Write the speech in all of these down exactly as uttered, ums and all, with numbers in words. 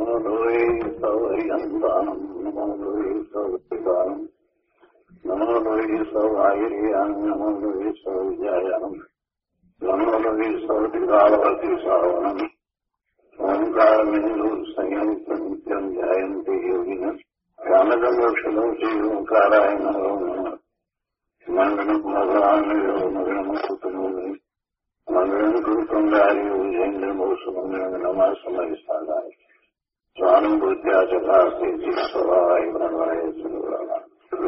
નમો લોહી સૌરિયંતાનમ નમો લોહી સૌરિદાનમ નમો લોહી સૌઆયર્યાન નમો લોહી સૌવિજયાનમ નમો લોહી સૌદિગાળવતી સાવનમ ઓંકાર મેરુ સંયંત નિત્યમ ધ્યાયંતિ યોગિન કામદમોક્ષદોષી ઓંકારાય નમો નમઃ મંગલમ ભગવાન મંગલમ મંગલમ ગુરુકંડારી વિજેન્દ્રમોષમંગલમ નમઃ સમયસ્થાનાય સ્વામી બુદ્ધ્યા ચકાસ્તી સ્વભાવાય ભગવાય સુરાણા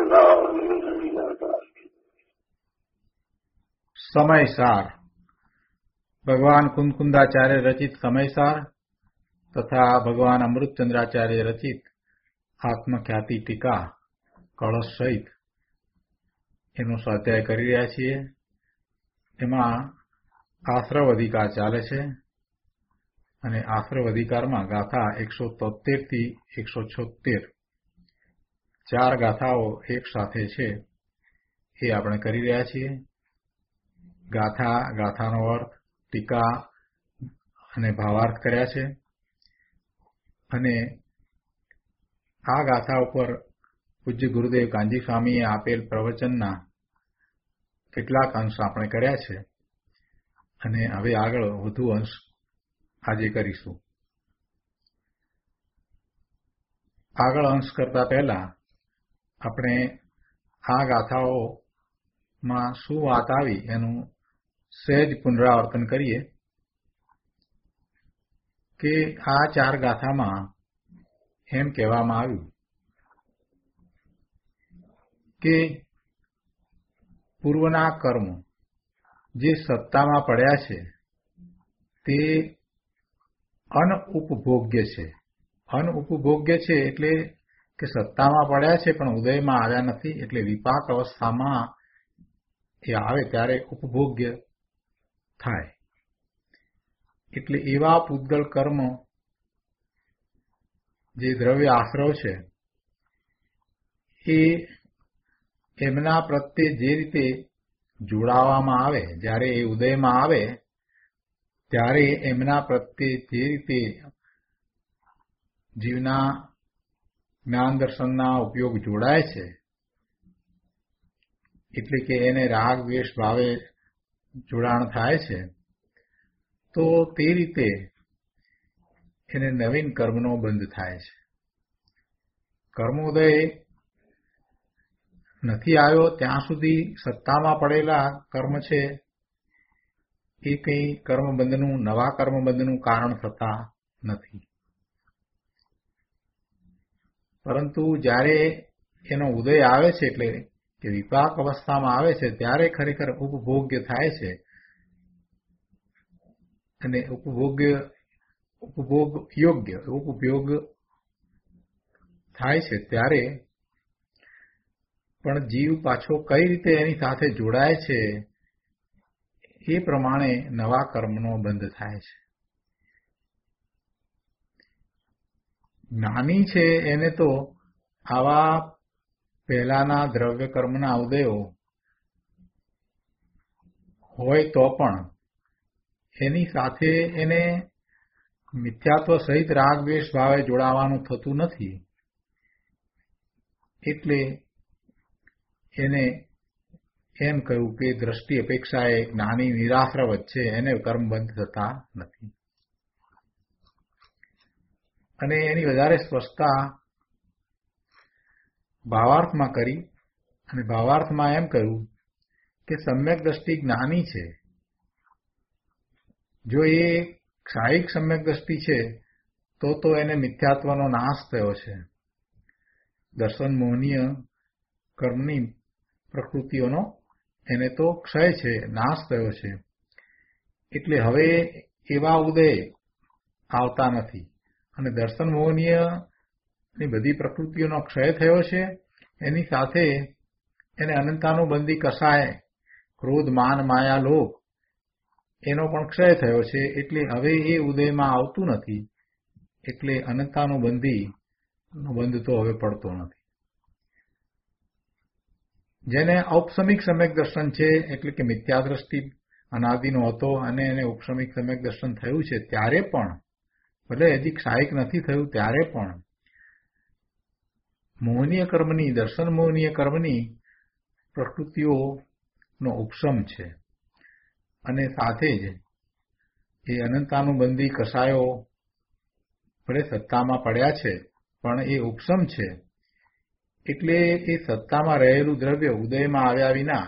સમયસાર ભગવાન કુંદકુંદાચાર્ય રચિત સમયસાર તથા ભગવાન અમૃતચંદ્રાચાર્ય રચિત આત્મખ્યાતિ ટીકા કળશ સહિત એનો સ્વાધ્યાય કરી રહ્યા છીએ. એમાં આશ્રવ અધિકાર ચાલે છે અને આશ્રવ અધિકારમાં ગાથા એકસો તોતેર થી એકસો છોતેર ચાર ગાથાઓ એક સાથે છે એ આપણે કરી રહ્યા છીએ. ગાથા ગાથાનો અર્થ ટીકા અને ભાવાર્થ કર્યા છે અને આ ગાથા ઉપર પૂજ્ય ગુરુદેવ કાંજી સ્વામીએ આપેલ પ્રવચનના કેટલાક અંશ આપણે કર્યા છે અને હવે આગળ વધુ અંશ આજે કરીશું. આગળ અંશ કરતા પહેલા આપણે આ ગાથાઓમાં શું વાત આવી એનું સહેજ પુનરાવર્તન કરીએ કે આ ચાર ગાથામાં એમ કહેવામાં આવ્યું કે પૂર્વના કર્મ જે સત્તામાં પડ્યા છે તે અનઉપભોગ્ય છે. અનઉપભોગ્ય છે એટલે કે સત્તામાં પડ્યા છે પણ ઉદયમાં આવ્યા નથી, એટલે વિપાક અવસ્થામાં એ આવે ત્યારે ઉપભોગ્ય થાય. એટલે એવા પૂતગલ કર્મ જે દ્રવ્ય આશ્રવ છે એ એમના પ્રત્યે જે રીતે જોડાવામાં આવે, જ્યારે એ ઉદયમાં આવે ત્યારે એમના પ્રત્યે જે રીતે જીવના જ્ઞાન દર્શનના ઉપયોગ જોડાય છે, એટલે કે એને રાગ દ્વેષ ભાવે જોડાણ થાય છે, તો તે રીતે એને નવીન કર્મનો બંધ થાય છે. કર્મોદય નથી આવ્યો ત્યાં સુધી સત્તામાં પડેલા કર્મ છે એ કંઈ કર્મબંધનું નવા કર્મબંધનું કારણ થતા નથી. પરંતુ જ્યારે એનો ઉદય આવે છે એટલે કે વિપાક અવસ્થામાં આવે છે ત્યારે ખરેખર ઉપભોગ્ય થાય છે અને ઉપભોગ્ય ઉપભોગ યોગ્ય ઉપભોગ થાય છે ત્યારે પણ જીવ પાછો કઈ રીતે એની સાથે જોડાય છે એ પ્રમાણે નવા કર્મનો બંધ થાય છે. જ્ઞાની છે એને તો આવા પહેલાના દ્રવ્ય કર્મના ઉદયો હોય તો પણ એની સાથે એને મિથ્યાત્વ સહિત રાગ દ્વેષ ભાવે જોડાવાનું થતું નથી. એટલે એને એમ કહ્યું કે દ્રષ્ટિ અપેક્ષાએ જ્ઞાની નિરાશ્રવ છે, એને કર્મ બંધ થતા નથી. અને એની વધારે સ્પષ્ટતા ભાવાર્થમાં કરી અને ભાવાર્થમાં એમ કહ્યું કે સમ્યક દ્રષ્ટિ જ્ઞાની છે. જો એ ક્ષાયિક સમ્યક દ્રષ્ટિ છે તો તો એને મિથ્યાત્વનો નાશ થયો છે. દર્શન મોહનીય કર્મની પ્રકૃતિઓનો એને તો ક્ષય છે, નાશ થયો છે. એટલે હવે એવા ઉદય આવતા નથી અને દર્શન મોહનીયની બધી પ્રકૃતિઓનો ક્ષય થયો છે. એની સાથે એને અનંતાનુબંધી કસાય ક્રોધ માન માયા લોભ એનો પણ ક્ષય થયો છે. એટલે હવે એ ઉદયમાં આવતું નથી. એટલે અનંતાનુબંધી નો બંધ તો હવે પડતો નથી. જેને ઔપસમિક સમ્યક દર્શન છે એટલે કે મિથ્યા દ્રષ્ટિ અનાદિનો હતો અને એને ઔપસમિક સમ્યક દર્શન થયું છે ત્યારે પણ ભલે હજી ક્ષાયિક નથી થયું ત્યારે પણ મોહનીય કર્મની, દર્શન મોહનીય કર્મની પ્રકૃતિઓનો ઉપશમ છે. અને સાથે જ એ અનંતાનુબંધી કસાયો ભલે સત્તામાં પડ્યા છે પણ એ ઉપશમ છે. એટલે એ સત્તામાં રહેલું દ્રવ્ય ઉદયમાં આવ્યા વિના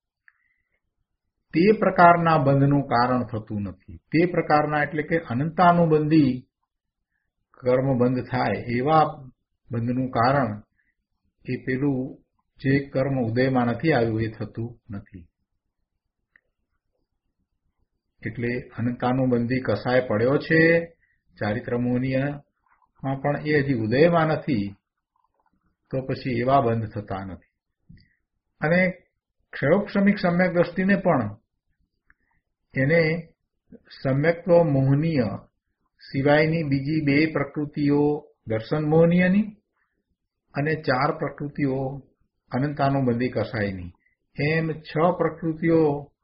તે પ્રકારના બંધનું કારણ થતું નથી. તે પ્રકારના એટલે કે અનંતાનુબંધી કર્મ બંધ થાય એવા બંધનું કારણ એ પેલું જે કર્મ ઉદયમાં નથી આવ્યું એ થતું નથી. એટલે અનંતાનુબંધી કસાય પડ્યો છે ચારિત્ર મોહનીયમાં, પણ એ હજી ઉદયમાં નથી, તો પછી એવા બંધ થતા નથી. અને ક્ષયોક્ષમિક સમ્યક દ્રષ્ટિને પણ એને સમ્યક્ત્વ મોહનીય સિવાયની બીજી બે પ્રકૃતિઓ દર્શન મોહનીયની અને ચાર પ્રકૃતિઓ અનંતાનુબંધી કસાયની, એમ છ પ્રકૃતિઓ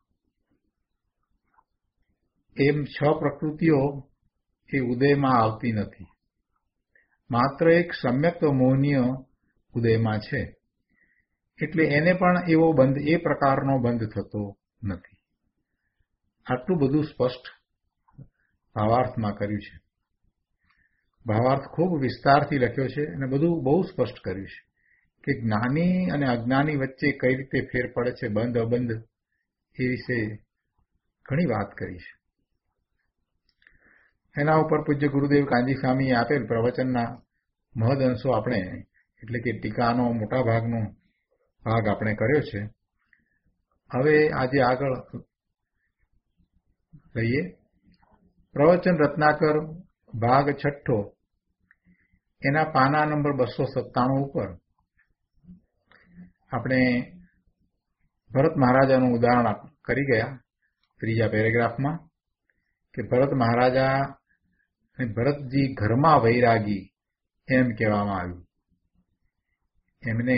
એમ છ પ્રકૃતિઓ એ ઉદયમાં આવતી નથી. માત્ર એક સમ્યક્ત્વ મોહનીય ઉદયમાં છે. એટલે એને પણ એવો બંધ, એ પ્રકારનો બંધ થતો નથી. આટલું બધું સ્પષ્ટ ભાવાર્થમાં કર્યું છે. ભાવાર્થ ખૂબ વિસ્તારથી લખ્યો છે અને બધું બહુ સ્પષ્ટ કર્યું છે કે જ્ઞાની અને અજ્ઞાની વચ્ચે કઈ રીતે ફેર પડે છે, બંધ અબંધ, એ વિશે ઘણી વાત કરી છે. એના ઉપર પૂજ્ય ગુરુદેવ કાંજી સ્વામીએ આપેલ પ્રવચનના મહદ અંશો આપણે, એટલે કે ટીકાનો મોટા ભાગનો ભાગ આપણે કર્યો છે. હવે આજે આગળ લઈએ. પ્રવચન રત્નાકર ભાગ છઠ્ઠો, એના પાના નંબર બસો સત્તાણું ઉપર આપણે ભરત મહારાજાનું ઉદાહરણ કરી ગયા ત્રીજા પેરેગ્રાફમાં, કે ભરત મહારાજા ભરતજી ઘરમાં વૈરાગી એમ કહેવામાં આવ્યું. એમને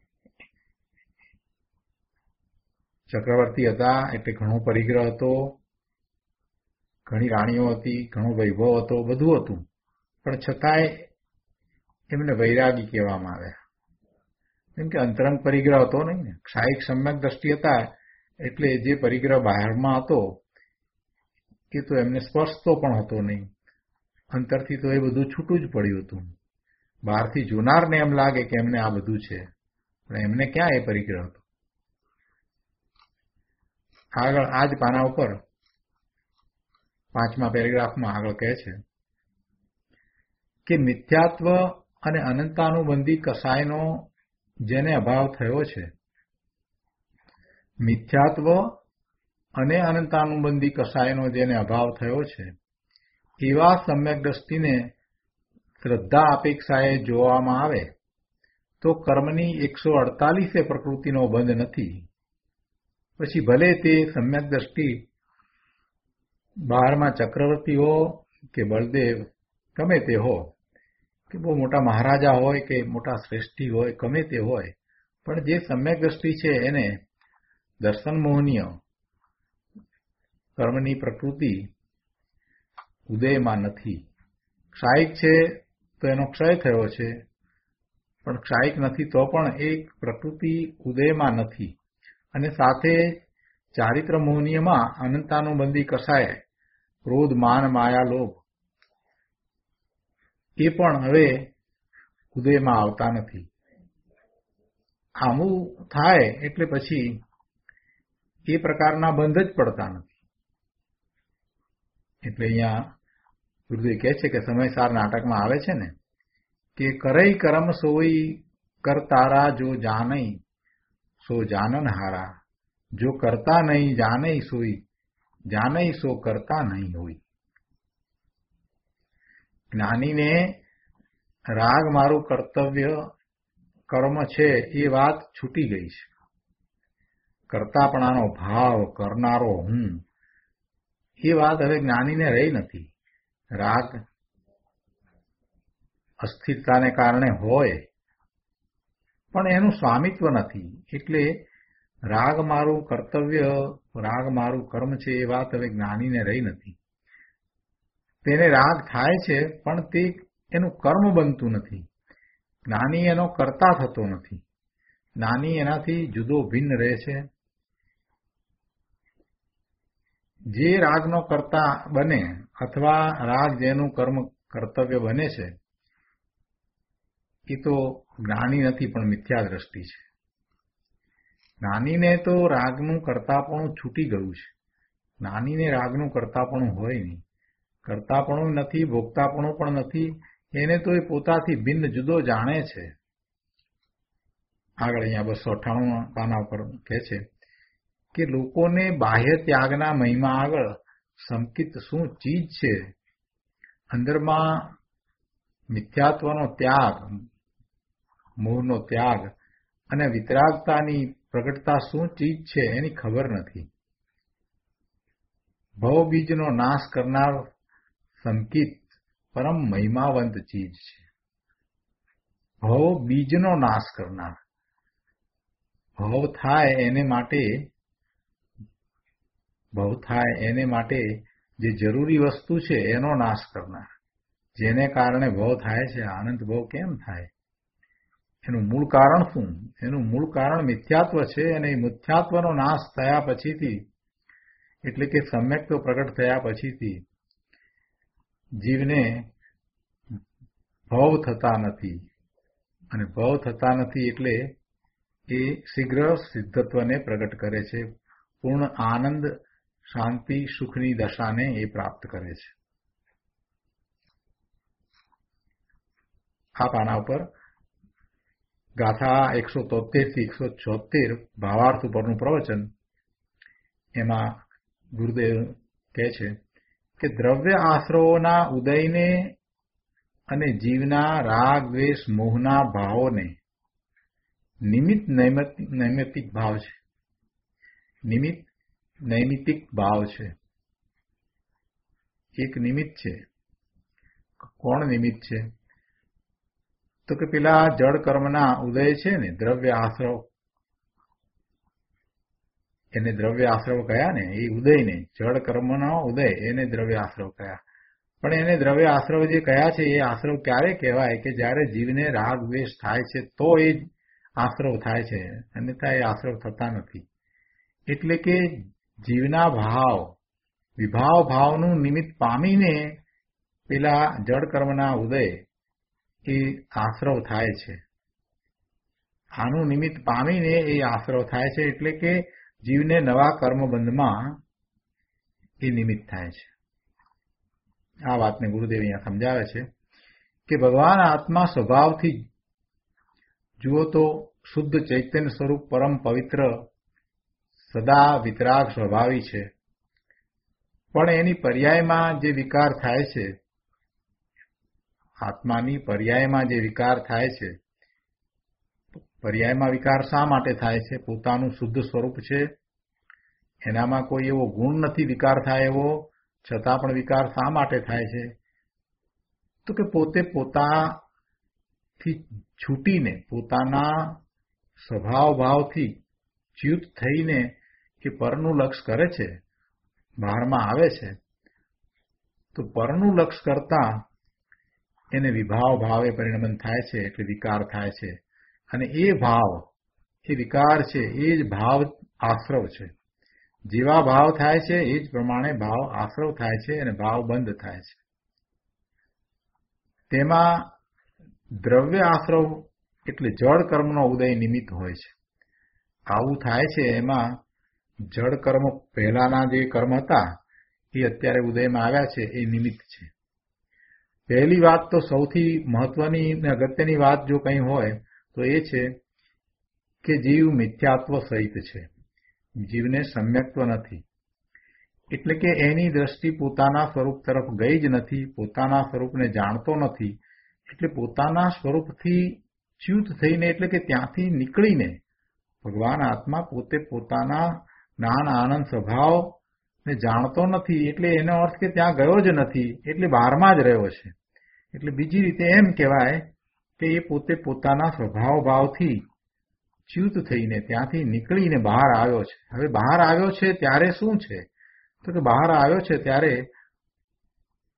ચક્રવર્તી હતા એટલે ઘણો પરિગ્રહ હતો, ઘણી રાણીઓ હતી, ઘણો વૈભવ હતો, બધું હતું, પણ છતાંય એમને વૈરાગી કહેવામાં આવ્યા. કેમ કે અંતરંગ પરિગ્રહ હતો નહીં ને, ક્ષાયિક સમ્યક દ્રષ્ટિ હતા એટલે જે પરિગ્રહ બહારમાં હતો એ તો એમને સ્પર્શતો પણ હતો નહીં. અંતરથી તો એ બધું છૂટું જ પડ્યું હતું. બહારથી જોનારને એમ લાગે કે એમને આ બધું છે, પણ એમને ક્યાં એ પરિગ્રહ હતો. આગળ આ જ પાના ઉપર પાંચમા પેરેગ્રાફમાં આગળ કહે છે કે મિથ્યાત્વ અને અનંતાનુબંધી કસાયનો જેને અભાવ થયો છે, મિથ્યાત્વ અને અનંતાનુબંધી કસાયનો જેને અભાવ થયો છે, એવા સમ્યક દ્રષ્ટિને શ્રદ્ધા અપેક્ષાએ જોવામાં આવે તો કર્મની એકસો અડતાલીસે પ્રકૃતિનો બંધ નથી. પછી ભલે તે સમ્યક દ્રષ્ટિ બહારમાં ચક્રવર્તી હો કે બળદેવ, ગમે તે હો, કે બહુ મોટા મહારાજા હોય કે મોટા શ્રેષ્ઠી હોય, ગમે તે હોય, પણ જે સમ્યક દ્રષ્ટિ છે એને દર્શન મોહનીય કર્મની પ્રકૃતિ ઉદયમાં નથી. ક્ષાયિક છે તો એનો ક્ષય થયો છે, પણ ક્ષાયિક નથી તો પણ એક પ્રકૃતિ ઉદયમાં નથી. અને સાથે ચારિત્ર મોહનીયમાં અનંતાનુબંધી કસાય ક્રોધ, માન, માયા, લોભ એ પણ હવે ઉદયમાં આવતા નથી. આવું થાય એટલે પછી એ પ્રકારના બંધ જ પડતા નથી. એટલે અહીંયા ગુરુદેવ કહે છે કે સમયસાર નાટકમાં આવે છે ને કે કરઈ કરમ સોઈ કર તારા જો જાનઈ સો જાનન હારા, જો કરતા નહીં જાનઈ સોઈ જાનઈ સો કરતા નહીં હોય. જ્ઞાનીને રાગ મારું કર્તવ્ય કર્મ છે એ વાત છૂટી ગઈ છે. કરતાપણાનો ભાવ, કરનારો હું, એ વાત હવે જ્ઞાનીને રહી નથી. રાગ અસ્થિરતાને કારણે હોય પણ એનું સ્વામિત્વ નથી. એટલે રાગ મારું કર્તવ્ય, રાગ મારું કર્મ છે એ વાત હવે જ્ઞાનીને રહી નથી. તેને રાગ થાય છે, પણ તે એનું કર્મ બનતું નથી. જ્ઞાની એનો કર્તા થતો નથી. જ્ઞાની એનાથી જુદો ભિન્ન રહે છે. જે રાગનો કર્તા બને અથવા રાગ જેનું કર્મ કર્તવ્ય બને છે એ તો જ્ઞાની નથી, પણ મિથ્યા દ્રષ્ટિ છે. જ્ઞાનીને તો રાગનું કર્તાપણું છૂટી ગયું છે. જ્ઞાનીને રાગનું કર્તાપણું હોય નહીં. કર્તાપણું નથી, ભોગતાપણું પણ નથી. એને તો એ પોતાથી ભિન્ન જુદો જાણે છે. આગળ અહીંયા બસો અઠ્ઠાણું પાના પર કહે છે કે લોકોને બાહ્ય ત્યાગના મહિમા આગળ સંકિત શું ચીજ છે, અંદરમાં મિથ્યાત્વનો ત્યાગ, મોહનો ત્યાગ અને વિતરાગતાની પ્રગટતા શું ચીજ છે એની ખબર નથી. ભવબીજનો નાશ કરનાર સંકિત પરમ મહિમાવંત ચીજ છે. ભવ બીજનો નાશ કરનાર, ભવ થાય એને માટે ભવ થાય એને માટે જે જરૂરી વસ્તુ છે એનો નાશ કરનાર, જેને કારણે ભવ થાય છે. આનંદ ભવ કેમ થાય? એનું મૂળ કારણ શું? એનું મૂળ કારણ મિથ્યાત્વ છે. અને એ મિથ્યાત્વનો નાશ થયા પછીથી, એટલે કે સમ્યક્ત્વ પ્રગટ થયા પછીથી જીવને ભવ થતા નથી. અને ભવ થતા નથી એટલે એ શીઘ્ર સિદ્ધત્વને પ્રગટ કરે છે. પૂર્ણ આનંદ, શાંતિ, સુખની દશાને એ પ્રાપ્ત કરે છે. આ પાના ઉપર ગાથા એકસો તોતેર થી એકસો છોતેર ભાવાર્થ ઉપરનું પ્રવચન. એમાં ગુરુદેવ કહે છે કે દ્રવ્ય આશ્રયોના ઉદયને અને જીવના રાગ, દ્વેષ, મોહના ભાવોને નિમિત્ત નૈમિત્તિક ભાવ છે. નિમિત્ત નૈમિત્તિક ભાવ છે. એક નિમિત્ત છે. કોણ નિમિત્ત છે? તો કે પેલા જળ કર્મના ઉદય છે ને, દ્રવ્ય આશ્રવ, એને દ્રવ્ય આશ્રવ કયા ને, એ ઉદયને, જળ કર્મનો ઉદય એને દ્રવ્ય આશ્રવ કયા. પણ એને દ્રવ્ય આશ્રવ જે કયા છે એ આશ્રવ ક્યારે કહેવાય કે જ્યારે જીવને રાગ દ્વેષ થાય છે તો એ આશ્રવ થાય છે, અન્યથા એ આશ્રવ થતા નથી. એટલે કે જીવના ભાવ, વિભાવ ભાવનું નિમિત્ત પામીને પેલા જળ કર્મના ઉદય એ આશ્રવ થાય છે. આનું નિમિત્ત પામીને એ આશ્રવ થાય છે. એટલે કે જીવને નવા કર્મબંધમાં એ નિમિત્ત થાય છે. આ વાતને ગુરુદેવ અહીંયા સમજાવે છે કે ભગવાન આત્મા સ્વભાવથી જુઓ તો શુદ્ધ ચૈતન્ય સ્વરૂપ, પરમ પવિત્ર, સદા વિતરાગ સ્વભાવી છે. પણ એની પર્યાયમાં જે વિકાર થાય છે, આત્માની પર્યાયમાં જે વિકાર થાય છે, પર્યાયમાં વિકાર શા માટે થાય છે? પોતાનું શુદ્ધ સ્વરૂપ છે, એનામાં કોઈ એવો ગુણ નથી વિકાર થાય એવો, છતાં પણ વિકાર શા માટે થાય છે? તો કે પોતે પોતાથી છૂટીને, પોતાના સ્વભાવ ભાવથી ચ્યુત થઈને કે પરનું લક્ષ કરે છે, બહારમાં આવે છે, તો પરનું લક્ષ કરતા એને વિભાવ ભાવે પરિણમન થાય છે, એટલે વિકાર થાય છે. અને એ ભાવ, એ વિકાર છે, એ જ ભાવ આશ્રવ છે. જેવા ભાવ થાય છે એ જ પ્રમાણે ભાવ આશ્રવ થાય છે અને ભાવ બંધ થાય છે. તેમાં દ્રવ્ય આશ્રવ એટલે જળ કર્મનો ઉદય નિમિત્ત હોય છે. આવું થાય છે એમાં જળ કર્મ પહેલાના જે કર્મ હતા એ અત્યારે ઉદયમાં આવ્યા છે, એ નિમિત્ત છે. પહેલી વાત તો સૌથી મહત્વની અને અગત્યની વાત જો કંઈ હોય તો એ છે કે જીવ મિથ્યાત્વ સહિત છે. જીવને સમ્યક્ત્વ નથી. એટલે કે એની દ્રષ્ટિ પોતાના સ્વરૂપ તરફ ગઈ જ નથી, પોતાના સ્વરૂપને જાણતો નથી. એટલે પોતાના સ્વરૂપથી ચ્યુત થઈને, એટલે કે ત્યાંથી નીકળીને ભગવાન આત્મા પોતે પોતાના જ્ઞાન આનંદ સ્વભાવને જાણતો નથી. એટલે એનો અર્થ કે ત્યાં ગયો જ નથી, એટલે બહારમાં જ રહ્યો છે. એટલે બીજી રીતે એમ કહેવાય કે એ પોતે પોતાના સ્વભાવ ભાવથી ચ્યુત થઈને ત્યાંથી નીકળીને બહાર આવ્યો છે. હવે બહાર આવ્યો છે ત્યારે શું છે? તો કે બહાર આવ્યો છે ત્યારે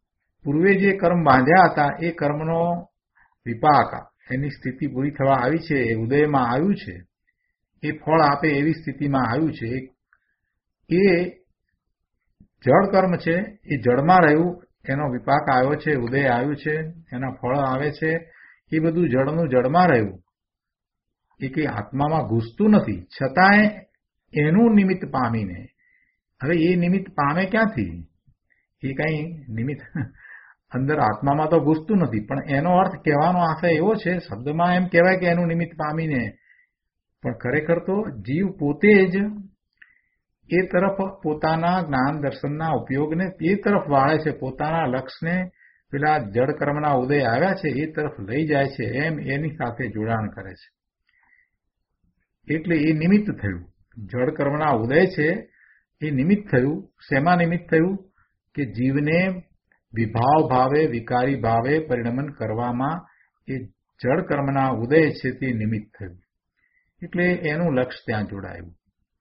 પૂર્વે જે કર્મ બાંધ્યા હતા એ કર્મનો વિપાક, એની સ્થિતિ પૂરી થવા આવી છે, એ ઉદયમાં આવ્યું છે, એ ફળ આપે એવી સ્થિતિમાં આવ્યું છે. એ જળ કર્મ છે, એ જળમાં રહ્યું, એનો વિપાક આવ્યો છે, ઉદય આવ્યું છે, એના ફળ આવે છે, એ બધું જળનું જળમાં રહ્યું. એ કંઈ આત્મામાં ઘૂસતું નથી, છતાંય એનું નિમિત્ત પામીને, હવે એ નિમિત્ત પામે ક્યાંથી? એ કઈ નિમિત્ત અંદર આત્મામાં તો ઘૂસતું નથી, પણ એનો અર્થ કહેવાનો આશય એવો છે, શબ્દમાં એમ કહેવાય કે એનું નિમિત્ત પામીને, પણ ખરેખર તો જીવ પોતે જ એ તરફ પોતાના જ્ઞાન દર્શનના ઉપયોગને એ તરફ વાળે છે, પોતાના લક્ષ્યને પેલા જળ કર્મના ઉદય આવ્યા છે એ તરફ લઈ જાય છે, એમ એની સાથે જોડાણ કરે છે. એટલે એ નિમિત્ત થયું. જળ કર્મના ઉદય છે એ નિમિત્ત થયું. શેમાં નિમિત્ત થયું? કે જીવને વિભાવ ભાવે, વિકારી ભાવે પરિણમન કરવામાં એ જળ કર્મના ઉદય છે તે નિમિત્ત થયું. એટલે એનું લક્ષ્ય ત્યાં જોડાયું.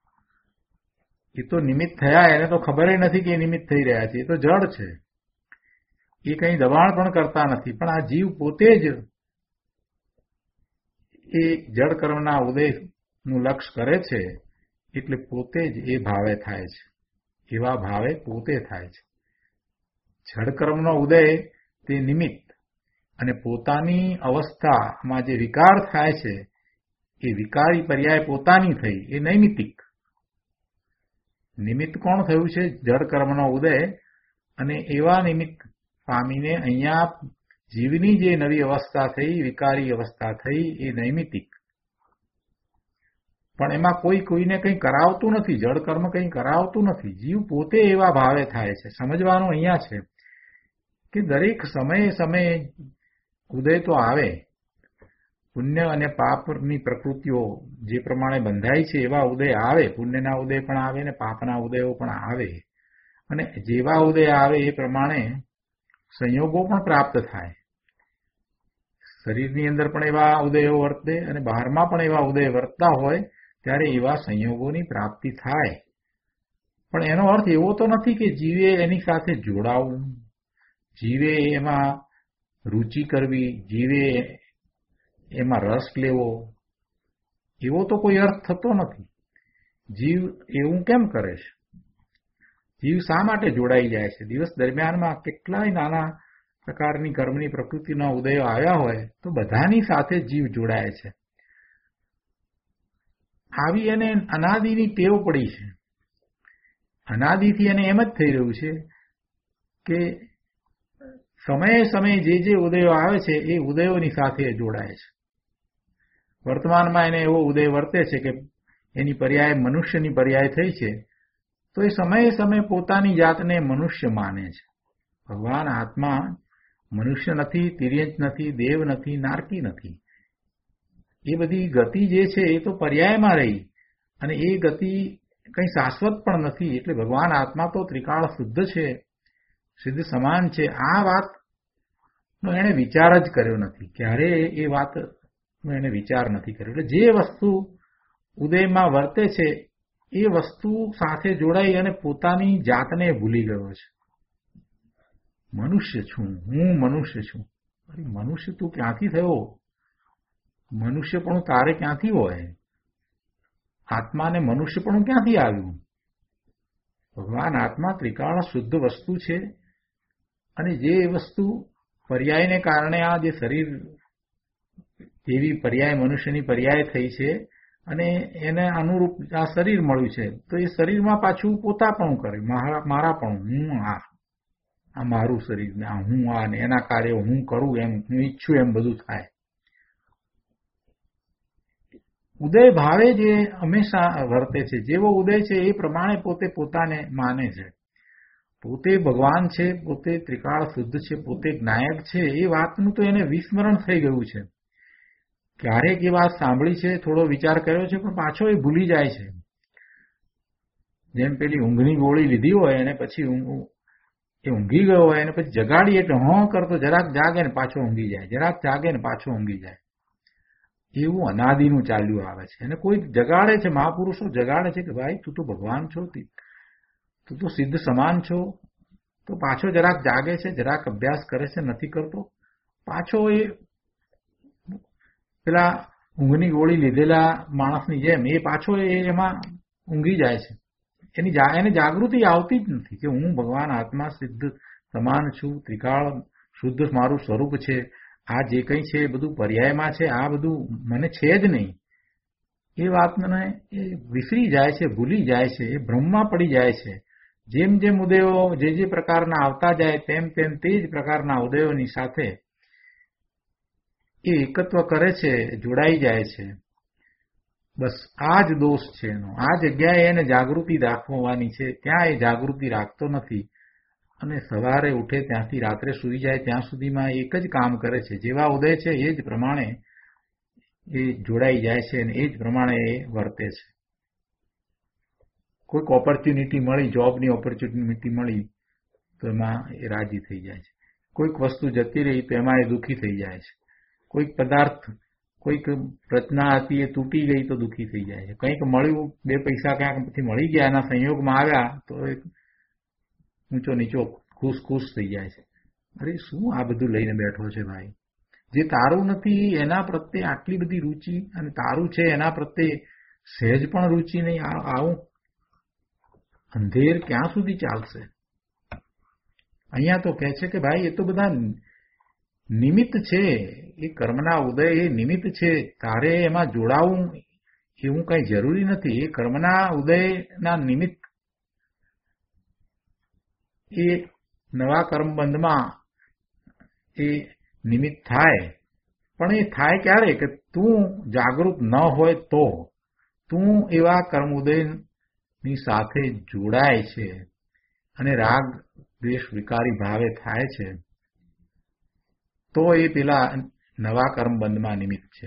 એ તો નિમિત્ત થયા, એને તો ખબર નથી કે એ નિમિત્ત થઈ રહ્યા છે. એ તો જળ છે, એ કંઈ દબાણ પણ કરતા નથી. પણ આ જીવ પોતે જ એ જળ કર્મના ઉદયનું લક્ષ્ય કરે છે, એટલે પોતે જ એ ભાવે થાય છે. એવા ભાવે પોતે થાય છે. જળ કર્મનો ઉદય તે નિમિત્ત, અને પોતાની અવસ્થામાં જે વિકાર થાય છે એ વિકારી પર્યાય પોતાની થઈ, એ નૈમિતિક. નિમિત્ત કોણ થયું છે? જળ કર્મનો ઉદય. અને એવા નિમિત્ત પામીને અહીંયા જીવની જે નવી અવસ્થા થઈ, વિકારી અવસ્થા થઈ, એ નૈમિતિક. પણ એમાં કોઈ કોઈને કંઈ કરાવતું નથી, જળ કર્મ કંઈ કરાવતું નથી. જીવ પોતે એવા ભાવે થાય છે. સમજવાનું અહીંયા છે કે દરેક સમયે સમયે ઉદય તો આવે. પુણ્ય અને પાપની પ્રકૃતિઓ જે પ્રમાણે બંધાય છે એવા ઉદય આવે. પુણ્યના ઉદય પણ આવે ને પાપના ઉદયો પણ આવે. અને જેવા ઉદય આવે એ પ્રમાણે સંયોગો પણ પ્રાપ્ત થાય. શરીરની અંદર પણ એવા ઉદયો વર્તે અને બહારમાં પણ એવા ઉદય વર્તતા હોય ત્યારે એવા સંયોગોની પ્રાપ્તિ થાય. પણ એનો અર્થ એવો તો નથી કે જીવે એની સાથે જોડાવું, જીવે એમાં રુચિ કરવી, જીવે એમાં રસ લેવો, એવો તો કોઈ અર્થ થતો નથી. જીવ એવું કેમ કરે છે? જીવ શા માટે જોડાઈ જાય છે? દિવસ દરમિયાનમાં કેટલાય નાના પ્રકારની કર્મની પ્રકૃતિના ઉદયો આવ્યા હોય તો બધાની સાથે જીવ જોડાય છે. આવી એને અનાદિની ટેવ પડી છે. અનાદિથી એને એમ જ થઈ રહ્યું છે કે સમયે સમયે જે જે ઉદયો આવે છે એ ઉદયોની સાથે જોડાય છે. વર્તમાનમાં એને એવો ઉદય વર્તે છે કે એની પર્યાય મનુષ્યની પર્યાય થઈ છે, તો એ સમયે સમયે પોતાની જાતને મનુષ્ય માને છે. ભગવાન આત્મા મનુષ્ય નથી, તિર્યંચ નથી, દેવ નથી, નારકી નથી. એ બધી ગતિ જે છે એ તો પર્યાયમાં રહી, અને એ ગતિ કંઈ શાશ્વત પણ નથી. એટલે ભગવાન આત્મા તો ત્રિકાળ શુદ્ધ છે, સિદ્ધ સમાન છે. આ વાતનો એણે વિચાર જ કર્યો નથી. ક્યારે એ વાતનો એને વિચાર નથી કર્યો. એટલે જે વસ્તુ ઉદયમાં વર્તે છે એ વસ્તુ સાથે જોડાઈ અને પોતાની જાતને ભૂલી ગયો છે. મનુષ્ય છું, હું મનુષ્ય છું. અરે મનુષ્ય તું ક્યાંથી થયો? મનુષ્ય પણ તારે ક્યાંથી હોય? આત્માને મનુષ્ય પણ ક્યાંથી આવ્યું? ભગવાન આત્મા ત્રિકાળ શુદ્ધ વસ્તુ છે, અને જે વસ્તુ પર્યાયને કારણે આ જે શરીર જેવી પર્યાય મનુષ્યની પર્યાય થઈ છે અને એને અનુરૂપ આ શરીર મળ્યું છે, તો એ શરીરમાં પાછું પોતાપણું કરે, મારા પણ હું આ આ મારું શરીર ને આ હું આ ને એના કાર્યો હું કરું, એમ હું ઈચ્છું એમ બધું થાય. ઉદય ભાવે જે હંમેશા વર્તે છે, જેવો ઉદય છે એ પ્રમાણે પોતે પોતાને માને છે. પોતે ભગવાન છે, પોતે ત્રિકાળ શુદ્ધ છે, પોતે જ્ઞાયક છે, એ વાતનું તો એને વિસ્મરણ થઈ ગયું છે. ક્યારેક એ વાત સાંભળી છે, થોડો વિચાર કર્યો છે, પણ પાછો એ ભૂલી જાય છે. જેમ પેલી ઊંઘની ગોળી લીધી હોય અને પછી એ ઊંઘી ગયો હોય અને પછી જગાડી એટલે હોં કરતો જરાક જાગે ને પાછો ઊંઘી જાય, જરાક જાગે ને પાછો ઊંઘી જાય. એવું અનાદિનું ચાલ્યું આવે છે. અને કોઈ જગાડે છે, મહાપુરુષો જગાડે છે કે ભાઈ તું તો ભગવાન છો, તું તો સિદ્ધ સમાન છો, તો પાછો જરાક જાગે છે, જરાક અભ્યાસ કરે છે, નથી કરતો, પાછો એ પેલા ઊંઘની ગોળી લીધેલા માણસની જેમ એ પાછો એમાં ઊંઘી જાય છે. એની એને જાગૃતિ આવતી જ નથી કે હું ભગવાન આત્મા સિદ્ધ સમાન છું, ત્રિકાળ શુદ્ધ મારું સ્વરૂપ છે, આ જે કંઈ છે એ બધું પર્યાયમાં છે, આ બધું મને છે જ નહીં. એ વાતને એ વિસરી જાય છે, ભૂલી જાય છે, એ ભ્રમમાં પડી જાય છે. જેમ જેમ ઉદયો જે જે પ્રકારના આવતા જાય તેમ તેમ તે જ પ્રકારના ઉદયોની સાથે એ એકત્વ કરે છે, જોડાઈ જાય છે. બસ આ જ દોષ છે એનો. આ જગ્યાએ એને જાગૃતિ રાખવાની છે, ત્યાં એ જાગૃતિ રાખતો નથી અને સવારે ઉઠે ત્યાંથી રાત્રે સૂઈ જાય ત્યાં સુધીમાં એક જ કામ કરે છે. જેવા ઉદય છે એ જ પ્રમાણે એ જોડાઈ જાય છે અને એ જ પ્રમાણે એ વર્તે છે. કોઈક ઓપોર્ચ્યુનિટી મળી, જોબની ઓપોર્ચ્યુનિટી મળી તો એમાં એ રાજી થઈ જાય છે. કોઈક વસ્તુ જતી રહી તો એમાં એ દુઃખી થઈ જાય છે. કોઈક પદાર્થ, કોઈક રચના હતી એ તૂટી ગઈ તો દુઃખી થઈ જાય છે. કંઈક મળ્યું, બે પૈસા ક્યાંક પછી મળી ગયા, એના સંયોગમાં આવ્યા તો એક ઊંચો નીચો ખુશ ખુશ થઈ જાય છે. અરે શું આ બધું લઈને બેઠો છે ભાઈ? જે તારું નથી એના પ્રત્યે આટલી બધી રુચિ, અને તારું છે એના પ્રત્યે સહેજ પણ રુચિ નહીં. આવું અંધેર ક્યાં સુધી ચાલશે? અહીંયા તો કહે છે કે ભાઈ એ તો બધા નિમિત્ત છે, એ કર્મના ઉદય એ નિમિત્ત છે, તારે એમાં જોડાવું એવું કઈ જરૂરી નથી. એ કર્મના ઉદયના નિમિત્ત એ નવા કર્મબંધમાં એ નિમિત્ત થાય, પણ એ થાય ક્યારે? કે તું જાગૃત ન હોય તો, તું એવા કર્મ ઉદયની સાથે જોડાય છે અને રાગ દ્વેષ વિકારી ભાવે થાય છે તો એ પેલા નવા કર્મબંધમાં નિમિત્ત છે.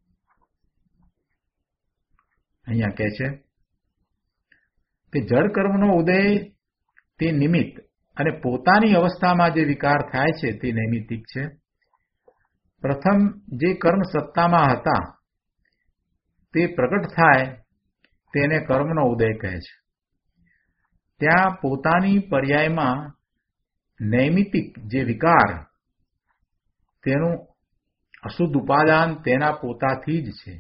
અહીંયા કહે છે કે જળ કર્મનો ઉદય તે નિમિત્ત અને પોતાની અવસ્થામાં જે વિકાર થાય છે તે નૈમિત્તિક છે. પ્રથમ જે કર્મ સત્તામાં હતા તે પ્રગટ થાય તેને કર્મનો ઉદય કહે છે. ત્યાં પોતાની પર્યાયમાં નૈમિત્તિક જે વિકાર, તેનું અશુદ્ધ ઉપાદાન તેના પોતાથી જ છે.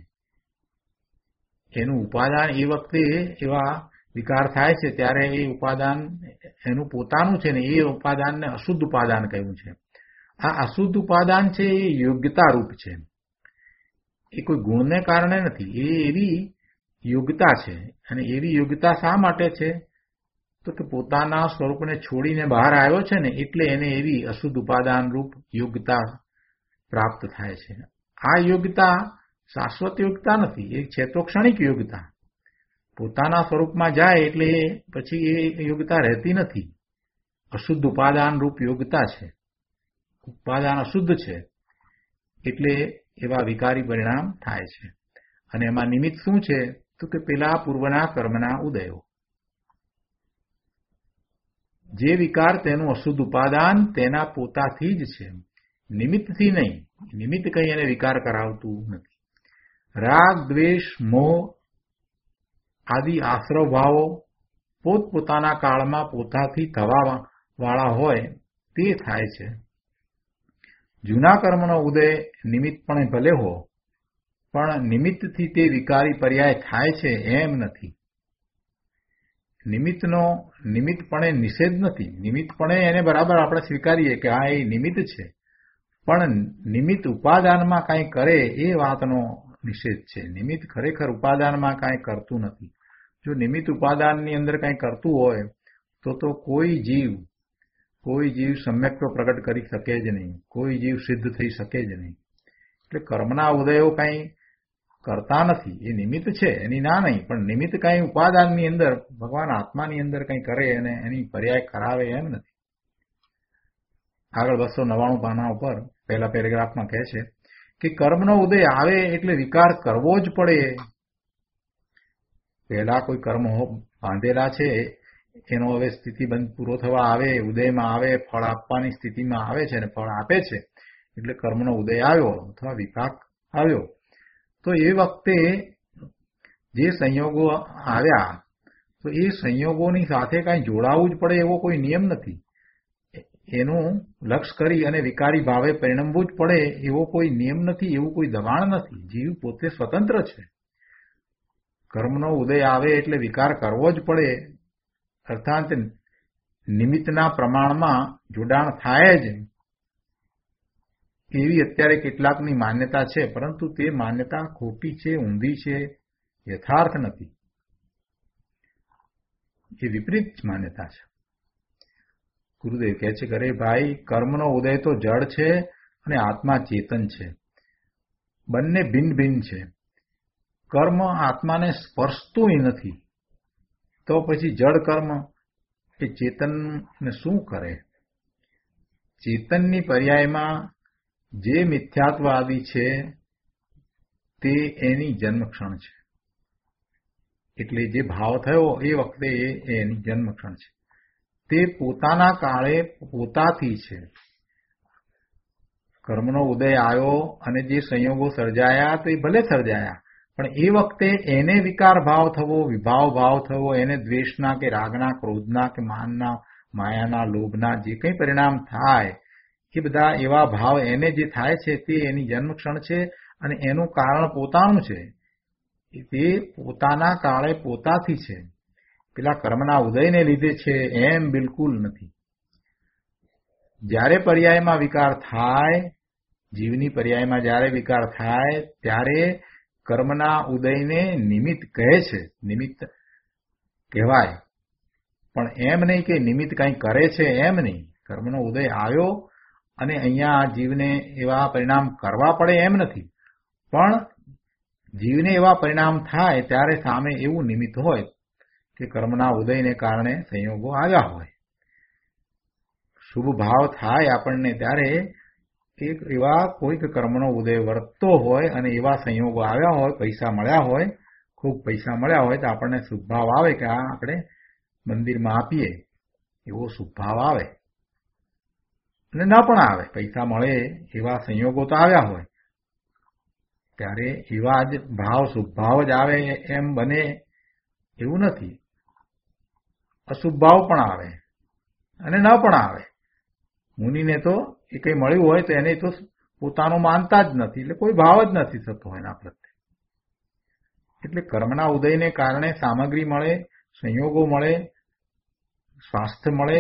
એનું ઉપાદાન એ વખતે એવા વિકાર થાય છે ત્યારે એ ઉપાદાન એનું પોતાનું છે ને એ ઉપાદાનને અશુદ્ધ ઉપાદાન કહ્યું છે. આ અશુદ્ધ ઉપાદાન છે એ યોગ્યતા રૂપ છે, એ કોઈ ગુણને કારણે નથી. એ એવી યોગ્યતા છે. અને એવી યોગ્યતા શા માટે છે? તો કે પોતાના સ્વરૂપને છોડીને બહાર આવ્યો છે ને એટલે એને એવી અશુદ્ધ ઉપાદાન રૂપ યોગ્યતા પ્રાપ્ત થાય છે. આ યોગ્યતા શાશ્વત યોગ્યતા નથી, એ છે તો ક્ષણિક યોગ્યતા. પોતાના સ્વરૂપમાં જાય એટલે પછી એ યોગ્યતા રહેતી નથી. અશુદ્ધ ઉપાદાન રૂપ યોગ્યતા છે. ઉપાદાન અશુદ્ધ છે એટલે એવા વિકારી પરિણામ થાય છે. અને એમાં નિમિત્ત શું છે? તો કે પેલા પૂર્વના કર્મના ઉદયો. જે વિકાર તેનું અશુદ્ધ ઉપાદાન તેના પોતાથી જ છે, નિમિત્તથી નહીં. નિમિત્ત કંઈ એને વિકાર કરાવતું નથી. રાગ દ્વેષ મોહ આદિ આશ્રવ ભાવો પોતપોતાના કાળમાં પોતાથી થવા વાળા હોય તે થાય છે. જૂના કર્મનો ઉદય નિમિત્તપણે ભલે હો, પણ નિમિત્તથી તે વિકારી પર્યાય થાય છે એમ નથી. નિમિત્તનો નિમિત્તપણે નિષેધ નથી. નિમિત્તપણે એને બરાબર આપણે સ્વીકારીએ કે આ એ નિમિત્ત છે, પણ નિમિત્ત ઉપાદાનમાં કાંઈ કરે એ વાતનો નિષેધ છે. નિમિત્ત ખરેખર ઉપાદાનમાં કાંઈ કરતું નથી. જો નિમિત્ત ઉપાદાનની અંદર કાંઈ કરતું હોય તો તો કોઈ જીવ કોઈ જીવ સમ્યક્ત્વ પ્રગટ કરી શકે જ નહીં, કોઈ જીવ સિદ્ધ થઈ શકે જ નહીં. એટલે કર્મના ઉદયો કાંઈ કરતા નથી. એ નિમિત્ત છે, એની ના નહીં, પણ નિમિત્ત કાંઈ ઉપાદાનની અંદર ભગવાન આત્માની અંદર કંઈ કરે અને એની પર્યાય કરાવે એમ નથી. આગળ બસો નવ્વાણું પાના ઉપર પહેલા પેરેગ્રાફમાં કહે છે કે કર્મનો ઉદય આવે એટલે વિકાર કરવો જ પડે. પહેલા કોઈ કર્મ બાંધેલા છે એનો હવે સ્થિતિબંધ પૂરો થવા આવે, ઉદયમાં આવે, ફળ આપવાની સ્થિતિમાં આવે છે અને ફળ આપે છે એટલે કર્મનો ઉદય આવ્યો અથવા વિપાક આવ્યો. તો એ વખતે જે સંયોગો આવ્યા તો એ સંયોગોની સાથે કાંઈ જોડાવું જ પડે એવો કોઈ નિયમ નથી. એનું લક્ષ કરી અને વિકારી ભાવે પરિણમવું જ પડે એવો કોઈ નિયમ નથી, એવું કોઈ દબાણ નથી. જીવ પોતે સ્વતંત્ર છે. કર્મનો ઉદય આવે એટલે વિકાર કરવો જ પડે, અર્થાત નિમિત્તના પ્રમાણમાં જોડાણ થાય જ, એવી અત્યારે કેટલાકની માન્યતા છે. પરંતુ તે માન્યતા ખોટી છે, ઊંધી છે, યથાર્થ નથી. એ વિપરીત માન્યતા છે. ગુરુદેવ કહે છે કે અરે ભાઈ, કર્મનો ઉદય તો જડ છે અને આત્મા ચેતન છે. બંને ભિન્ન ભિન્ન છે. કર્મ આત્માને સ્પર્શતું નથી, તો પછી જડ કર્મ એ ચેતનને શું કરે? ચેતનની પર્યાયમાં જે મિથ્યાત્વવાદી છે તે એની જન્મક્ષણ છે. એટલે જે ભાવ થયો એ વખતે એ એની જન્મક્ષણ છે. તે પોતાના કાળે પોતાથી છે. કર્મનો ઉદય આવ્યો અને જે સંયોગો સર્જાયા તો એ ભલે સર્જાયા, પણ એ વખતે એને વિકાર ભાવ થવો, વિભાવ ભાવ થવો, એને દ્વેષના કે રાગના, ક્રોધના કે માનના, માયાના, લોભના જે કંઈ પરિણામ થાય એ બધા એવા ભાવ એને જે થાય છે તે એની જન્મક્ષણ છે અને એનું કારણ પોતાનું છે. તે પોતાના કાળે પોતાથી છે. પેલા કર્મના ઉદયને લીધે છે એમ બિલકુલ નથી. જ્યારે પર્યાયમાં વિકાર થાય, જીવની પર્યાયમાં જ્યારે વિકાર થાય ત્યારે કર્મના ઉદયને નિમિત્ત કહે છે, નિમિત્ત કહેવાય. પણ એમ નહીં કે નિમિત્ત કંઈ કરે છે, એમ નહીં. કર્મનો ઉદય આવ્યો અને અહીંયા જીવને એવા પરિણામ કરવા પડે એમ નથી, પણ જીવને એવા પરિણામ થાય ત્યારે સામે એવું નિમિત્ત હોય કે કર્મના ઉદયને કારણે સંયોગો આવ્યા હોય. શુભ ભાવ થાય આપણને ત્યારે એક એવા કોઈક કર્મનો ઉદય વર્તતો હોય અને એવા સંયોગો આવ્યા હોય, પૈસા મળ્યા હોય, ખૂબ પૈસા મળ્યા હોય તો આપણને શુભ ભાવ આવે કે આ આપણે મંદિરમાં આપીએ, એવો શુભ ભાવ આવે. અને ન પણ આવે, પૈસા મળે એવા સંયોગો તો આવ્યા હોય ત્યારે એવા જ ભાવ, શુભ ભાવ જ આવે એમ બને એવું નથી. અશુભ ભાવ પણ આવે અને ન પણ આવે. મુનિને તો એ કંઈ મળ્યું હોય તો એને તો પોતાનું માનતા જ નથી, એટલે કોઈ ભાવ જ નથી થતો એના પ્રત્યે. એટલે કર્મના ઉદયને કારણે સામગ્રી મળે, સંયોગો મળે, સ્વાસ્થ્ય મળે,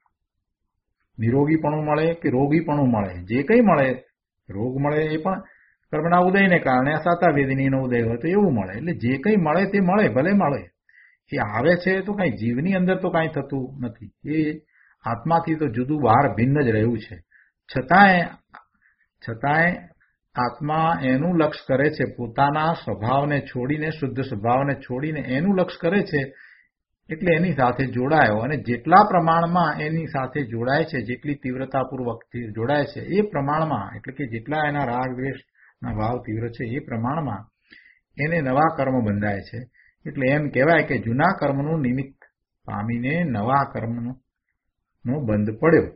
નિરોગીપણું મળે કે રોગીપણું મળે, જે કંઈ મળે, રોગ મળે એ પણ કર્મના ઉદયને કારણે, સાતા વેદનીનો ઉદય હોય તો એવું મળે. એટલે જે કંઈ મળે તે મળે, ભલે મળે. એ આવે છે તો કાંઈ જીવની અંદર તો કાંઈ થતું નથી. એ આત્માથી તો જુદું બહાર ભિન્ન જ રહ્યું છે. છતાંય છતાંય આત્મા એનું લક્ષ કરે છે, પોતાના સ્વભાવને છોડીને, શુદ્ધ સ્વભાવને છોડીને એનું લક્ષ કરે છે. એટલે એની સાથે જોડાયો, અને જેટલા પ્રમાણમાં એની સાથે જોડાય છે, જેટલી તીવ્રતાપૂર્વક જોડાય છે એ પ્રમાણમાં, એટલે કે જેટલા એના રાગ દ્વેષના ભાવ તીવ્ર છે એ પ્રમાણમાં એને નવા કર્મ બંધાય છે. એટલે એમ કહેવાય કે જૂના કર્મનું નિમિત્ત પામીને નવા કર્મનો નો બંધ પડ્યો.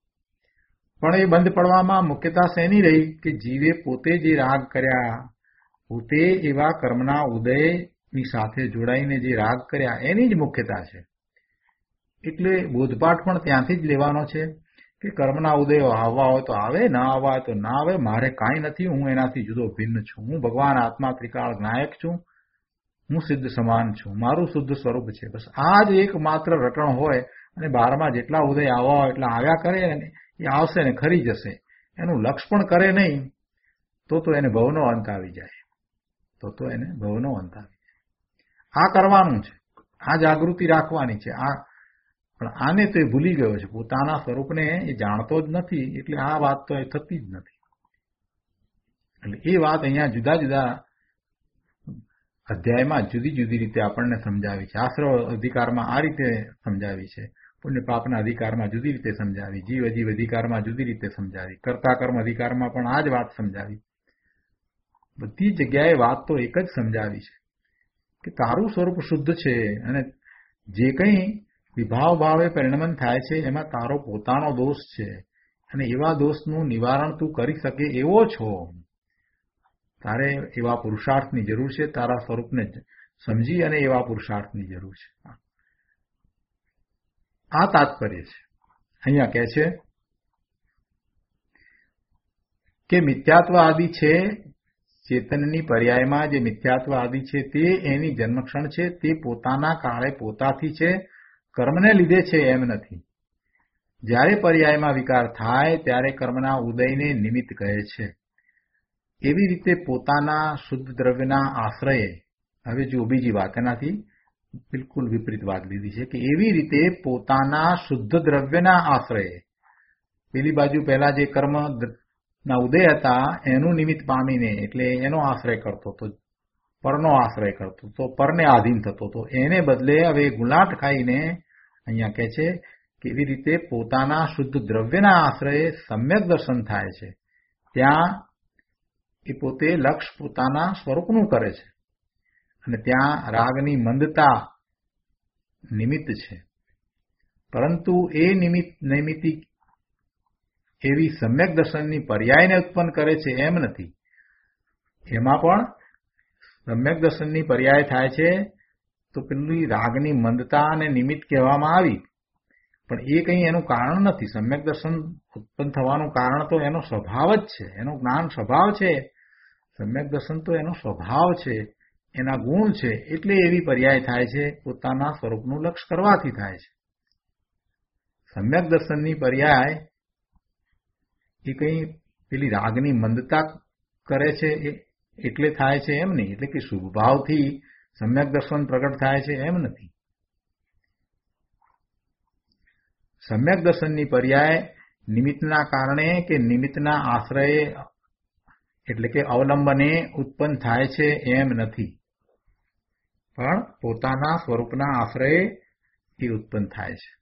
પણ એ બંધ પડવામાં મુખ્યતા શેની રહી કે જીવે પોતે જે રાગ કર્યા, પોતે એવા કર્મના ઉદયની સાથે જોડાઈને જે રાગ કર્યા એની જ મુખ્યતા છે. એટલે બોધપાઠ પણ ત્યાંથી જ લેવાનો છે કે કર્મના ઉદયો આવવા હોય તો આવે, ના આવવા હોય તો ના આવે. મારે કાંઈ નથી, હું એનાથી જુદો ભિન્ન છું. હું ભગવાન આત્મા ત્રિકાળ નાયક છું, હું સિદ્ધ સમાન છું, મારું શુદ્ધ સ્વરૂપ છે. બસ આ જ એક માત્ર રટણ હોય અને બારમાં જેટલા ઉદય આવવા હોય એટલા આવ્યા કરે ને એ આવશે ને ખરી જશે. એનું લક્ષ પણ કરે નહીં તો તો એને ભવનો અંત આવી જાય. તો તો એને ભવનો અંત આવી જાય. આ કરવાનું છે, આ જાગૃતિ રાખવાની છે. આ પણ આને તો એ ભૂલી ગયો છે, પોતાના સ્વરૂપને એ જાણતો જ નથી. એટલે આ વાત તો એ થતી જ નથી. એટલે એ વાત અહીંયા જુદા જુદા અધ્યાયમાં જુદી જુદી રીતે આપણને સમજાવી છે. આશ્રવ અધિકારમાં આ રીતે સમજાવી છે, પુણ્ય પાપના અધિકારમાં જુદી રીતે સમજાવી, જીવ અજીવ અધિકારમાં જુદી રીતે સમજાવી, કર્તા કર્મ અધિકારમાં પણ આ જ વાત સમજાવી. બધી જગ્યાએ વાત તો એક જ સમજાવી છે કે તારું સ્વરૂપ શુદ્ધ છે અને જે કંઈ વિભાવ ભાવે પરિણમન થાય છે એમાં તારો પોતાનો દોષ છે અને એવા દોષનું નિવારણ તું કરી શકે એવો છો. તારે એવા પુરુષાર્થની જરૂર છે, તારા સ્વરૂપને સમજી અને એવા પુરુષાર્થની જરૂર છે. આ તાત્પર્ય છે. અહીંયા કહે છે કે મિથ્યાત્વ આદિ છે, ચેતનની પર્યાયમાં જે મિથ્યાત્વ આદિ છે તે એની જન્મક્ષણ છે, તે પોતાના કાળે પોતાથી છે, કર્મને લીધે છે એમ નથી. જ્યારે પર્યાયમાં વિકાર થાય ત્યારે કર્મના ઉદયને નિમિત્ત કહે છે. એવી રીતે પોતાના શુદ્ધ દ્રવ્યના આશ્રયે, હવે જો બીજી વાત એનાથી બિલકુલ વિપરીત વાત લીધી છે કે એવી રીતે પોતાના શુદ્ધ દ્રવ્યના આશ્રયે, પેલી બાજુ પહેલા જે કર્મ ના ઉદય હતા એનું નિમિત્ત પામીને, એટલે એનો આશ્રય કરતો હતો, પરનો આશ્રય કરતો હતો, પરને આધીન થતો હતો, એને બદલે હવે ગુલાટ ખાઈને અહીંયા કહે છે કે એવી રીતે પોતાના શુદ્ધ દ્રવ્યના આશ્રયે સમ્યક દર્શન થાય છે. ત્યાં એ પોતે લક્ષ પોતાના સ્વરૂપનું કરે છે અને ત્યાં રાગની મંદતા નિમિત્ત છે. પરંતુ એ નિમિત્ત નૈમિતિક એવી સમ્યક દર્શનની પર્યાયને ઉત્પન્ન કરે છે એમ નથી. એમાં પણ સમ્યક દર્શનની પર્યાય થાય છે તો પેલી રાગની મંદતા અને નિમિત્ત કહેવામાં આવી, પણ એ કંઈ એનું કારણ નથી. સમ્યક દર્શન ઉત્પન્ન થવાનું કારણ તો એનો સ્વભાવ જ છે, એનો જ્ઞાન સ્વભાવ છે. સમ્યક દર્શન તો એનો સ્વભાવ છે, એના ગુણ છે, એટલે એવી પર્યાય થાય છે, પોતાના સ્વરૂપનું લક્ષ કરવાથી થાય છે. સમ્યક દર્શનની પર્યાય એ કંઈ પેલી રાગની મંદતા કરે છે એટલે થાય છે એમ નહીં, એટલે કે શુભ ભાવથી સમ્યક દર્શન પ્રગટ થાય છે એમ નથી. સમ્યક દર્શનની પર્યાય નિમિત્તના કારણે કે નિમિત્તના આશ્રયે એટલે કે અવલંબને ઉત્પન્ન થાય છે એમ નથી, પણ પોતાના સ્વરૂપના આશ્રયે એ ઉત્પન્ન થાય છે.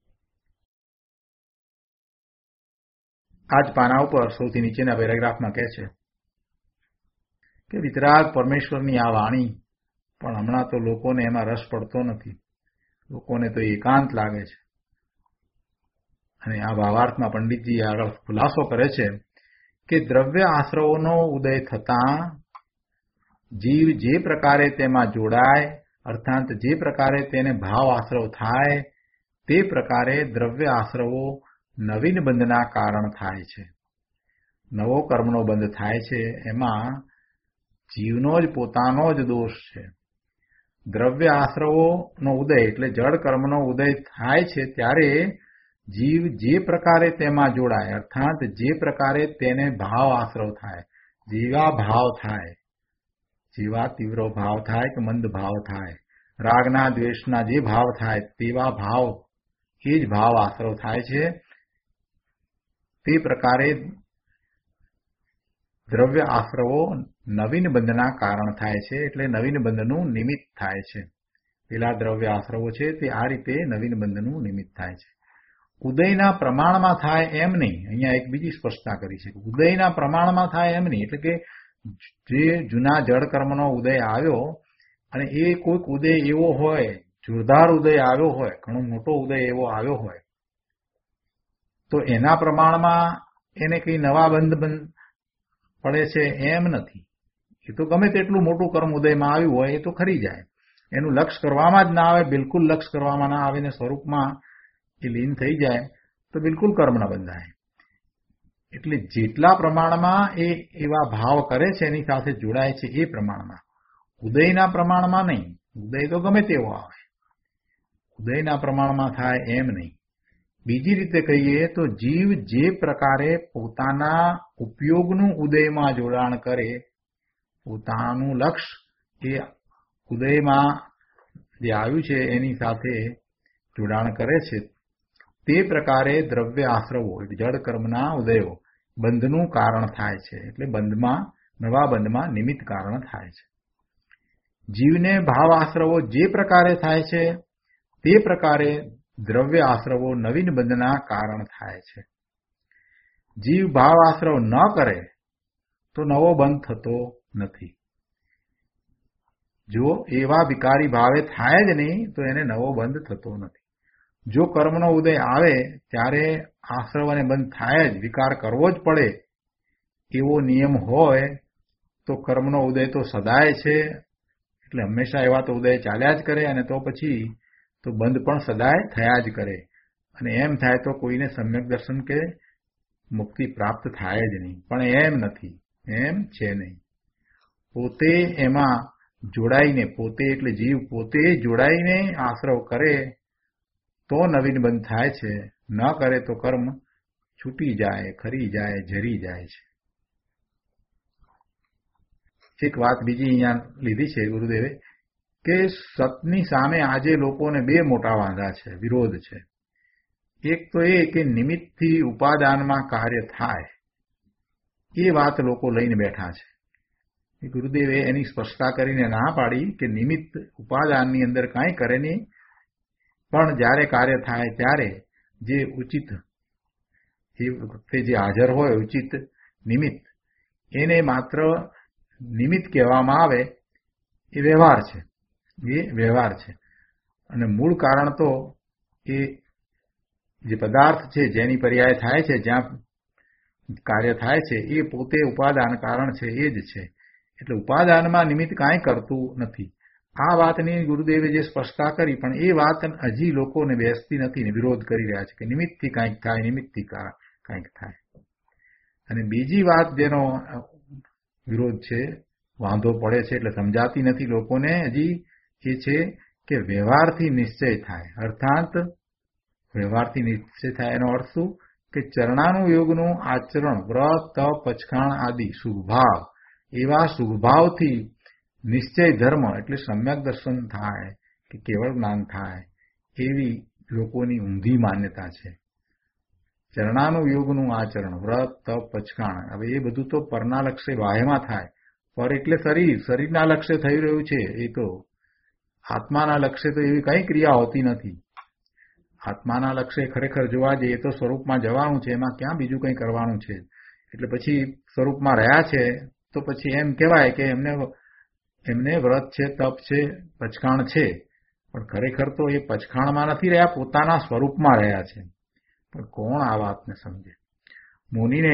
આજ પાના ઉપર સૌથી નીચેના પેરેગ્રાફમાં કહે છે કે વિતરાગ પરમેશ્વરની આ વાણી, પણ હમણાં તો લોકોને એમાં રસ પડતો નથી. લોકોને તો એકાંત લાગે છે. અને આ ભાવાર્થમાં પંડિતજી આગળ ખુલાસો કરે છે કે દ્રવ્ય આશ્રવોનો ઉદય થતાં જીવ જે પ્રકારે તેમાં જોડાય, અર્થાત જે પ્રકારે તેને ભાવ આશ્રવ થાય, તે પ્રકારે દ્રવ્ય આશ્રવો નવીન બંધના કારણ થાય છે. નવો કર્મનો બંધ થાય છે, એમાં જીવનો જ પોતાનો જ દોષ છે. દ્રવ્ય આશ્રવોનો ઉદય એટલે જડ કર્મનો ઉદય થાય છે ત્યારે જીવ જે પ્રકારે તેમાં જોડાય, અર્થાત જે પ્રકારે તેને ભાવ આશ્રવ થાય, જેવા ભાવ થાય, જેવા તીવ્ર ભાવ થાય કે મંદ ભાવ થાય, રાગના દ્વેષના જે ભાવ થાય તેવા ભાવ, એ જ ભાવ આશ્રવ થાય છે. તે પ્રકારે દ્રવ્ય આશ્રવો નવીન બંધના કારણ થાય છે, એટલે નવીન બંધનું નિમિત્ત થાય છે. પેલા દ્રવ્ય આશ્રવો છે તે આ રીતે નવીન બંધનું નિમિત્ત થાય છે. ઉદયના પ્રમાણમાં થાય એમ નહીં. અહીંયા એક બીજી સ્પષ્ટતા કરી છે, ઉદયના પ્રમાણમાં થાય એમ નહીં, એટલે કે જે જૂના જળ કર્મનો ઉદય આવ્યો અને એ કોઈક ઉદય એવો હોય, જોરદાર ઉદય આવ્યો હોય, ઘણો મોટો ઉદય એવો આવ્યો હોય, તો એના પ્રમાણમાં એને કઈ નવા બંધ બંધ પડે છે એમ નથી. એ તો ગમે તેટલું મોટું કર્મ ઉદયમાં આવ્યું હોય એ તો ખરી જાય, એનું લક્ષ કરવામાં જ ના આવે, બિલકુલ લક્ષ કરવામાં ના આવે ને સ્વરૂપમાં એ લીન થઈ જાય તો બિલકુલ કર્મ ન બંધાય. એટલે જેટલા પ્રમાણમાં એ એવા ભાવ કરે છે એની સાથે જોડાય છે એ પ્રમાણમાં, ઉદયના પ્રમાણમાં નહીં. ઉદય તો ગમે તેવો આવે, ઉદયના પ્રમાણમાં થાય એમ નહીં. બીજી રીતે કહીએ તો જીવ જે પ્રકારે પોતાના ઉપયોગનું ઉદયમાં જોડાણ કરે, પોતાનું લક્ષ એ ઉદયમાં જે આવ્યું છે એની સાથે જોડાણ કરે છે, તે પ્રકારે દ્રવ્ય આશ્રવો જડ કર્મના ઉદયો બંધનું કારણ થાય છે. એટલે બંધમાં, નવા બંધમાં નિમિત્ત કારણ થાય છે. જીવને ભાવ આશ્રવો જે પ્રકારે થાય છે તે પ્રકારે દ્રવ્ય આશ્રવો નવીન બંધના કારણ થાય છે. જીવ ભાવ આશ્રવ ન કરે તો નવો બંધ થતો નથી. જો એવા વિકારી ભાવે થાય જ નહીં તો એને નવો બંધ થતો નથી. જો કર્મનો ઉદય આવે ત્યારે આશ્રવ અને બંધ થાય જ, વિકાર કરવો જ પડે એવો નિયમ હોય તો કર્મનો ઉદય તો સદાય છે, એટલે હંમેશા એવા તો ઉદય ચાલ્યા જ કરે, અને તો પછી તો બંધ પણ સદાય થયા જ કરે. અને એમ થાય તો કોઈને સમ્યક દર્શન કે મુક્તિ પ્રાપ્ત થાય જ નહીં. પણ એમ નથી, એમ છે નહીં. પોતે એમાં જોડાઈને, પોતે એટલે જીવ પોતે જોડાઈને આશ્રવ કરે તો નવીન બંધ થાય છે, ન કરે તો કર્મ છૂટી જાય, ખરી જાય, જરી જાય છે. એક વાત બીજી અહીંયા લીધી છે ગુરુદેવે કે સતની સામે આજે લોકોને બે મોટા વાંધા છે, વિરોધ છે. એક તો એ કે નિમિત્તથી ઉપાદાનમાં કાર્ય થાય, એ વાત લોકો લઈને બેઠા છે. ગુરુદેવે એની સ્પષ્ટતા કરીને ના પાડી કે નિમિત્ત ઉપાદાનની અંદર કાંઈ કરે નહીં, પણ જ્યારે કાર્ય થાય ત્યારે જે ઉચિત એ વખતે જે હાજર હોય ઉચિત નિમિત્ત, એને માત્ર નિમિત્ત કહેવામાં આવે. એ વ્યવહાર છે, એ વ્યવહાર છે. અને મૂળ કારણ તો એ જે પદાર્થ છે જેની પર્યાય થાય છે, જ્યાં કાર્ય થાય છે, એ પોતે ઉપાદાન કારણ છે, એ જ છે. એટલે ઉપાદાનમાં નિમિત્ત કાંઈ કરતું નથી. આ વાતની ગુરુદેવે જે સ્પષ્ટતા કરી, પણ એ વાત હજી લોકોને બેસતી નથી ને વિરોધ કરી રહ્યા છે કે નિમિત્તથી કાંઈક થાય, નિમિત્તથી કાંઈક થાય. અને બીજી વાત જેનો વિરોધ છે, વાંધો પડે છે, એટલે સમજાતી નથી લોકોને હજી, એ છે કે વ્યવહારથી નિશ્ચય થાય. અર્થાત વ્યવહારથી નિશ્ચય થાય એનો અર્થ શું કે ચરણાનુયોગનું આચરણ, વ્રત, તપ, પચખાણ આદિ શુભભાવ, એવા શુભભાવથી નિશ્ચય ધર્મ એટલે સમ્યક દર્શન થાય કે કેવળ જ્ઞાન થાય, એવી લોકોની ઊંધી માન્યતા છે. ચરણાનુયોગનું આચરણ, વ્રત, તપ, પચખાણ, હવે એ બધું તો પરના લક્ષ્ય બાહ્યમાં થાય. પર એટલે શરીર, શરીરના લક્ષ્ય થઈ રહ્યું છે. એ તો આત્માના લક્ષ્ય તો એવી કઈ ક્રિયા હોતી નથી. આત્માના લક્ષ્ય ખરેખર જોવા જઈએ તો સ્વરૂપમાં જવાનું છે, એમાં ક્યાં બીજું કંઈ કરવાનું છે. એટલે પછી સ્વરૂપમાં રહ્યા છે તો પછી એમ કહેવાય કે એમને એમને વ્રત છે, તપ છે, પચખાણ છે, પણ ખરેખર તો એ પચખાણમાં નથી રહ્યા, પોતાના સ્વરૂપમાં રહ્યા છે. પણ કોણ આ વાતને સમજે? મુનિને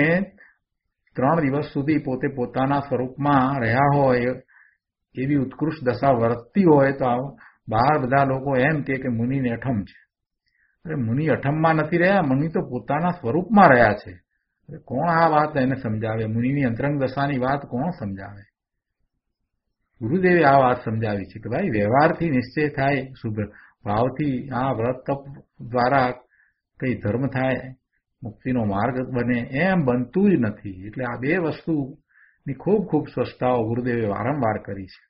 ત્રણ દિવસ સુધી પોતે પોતાના સ્વરૂપમાં રહ્યા હોય, એવી ઉત્કૃષ્ટ દશા વર્તતી હોય, તો બહાર બધા લોકો એમ કે મુનિને અઠમ છે. અરે મુનિ અઠમમાં નથી રહ્યા, મુનિ તો પોતાના સ્વરૂપમાં રહ્યા છે. કોણ આ વાત એને સમજાવે? મુનિની અંતરંગ દશાની વાત કોણ સમજાવે? ગુરુદેવે આ વાત સમજાવી છે કે ભાઈ વ્યવહારથી નિશ્ચય થાય, શુભ ભાવથી આ વ્રત તપ દ્વારા કઈ ધર્મ થાય, મુક્તિનો માર્ગ બને, એમ બનતું જ નથી. એટલે આ બે વસ્તુની ખૂબ ખૂબ સ્પષ્ટતાઓ ગુરુદેવે વારંવાર કરી છે.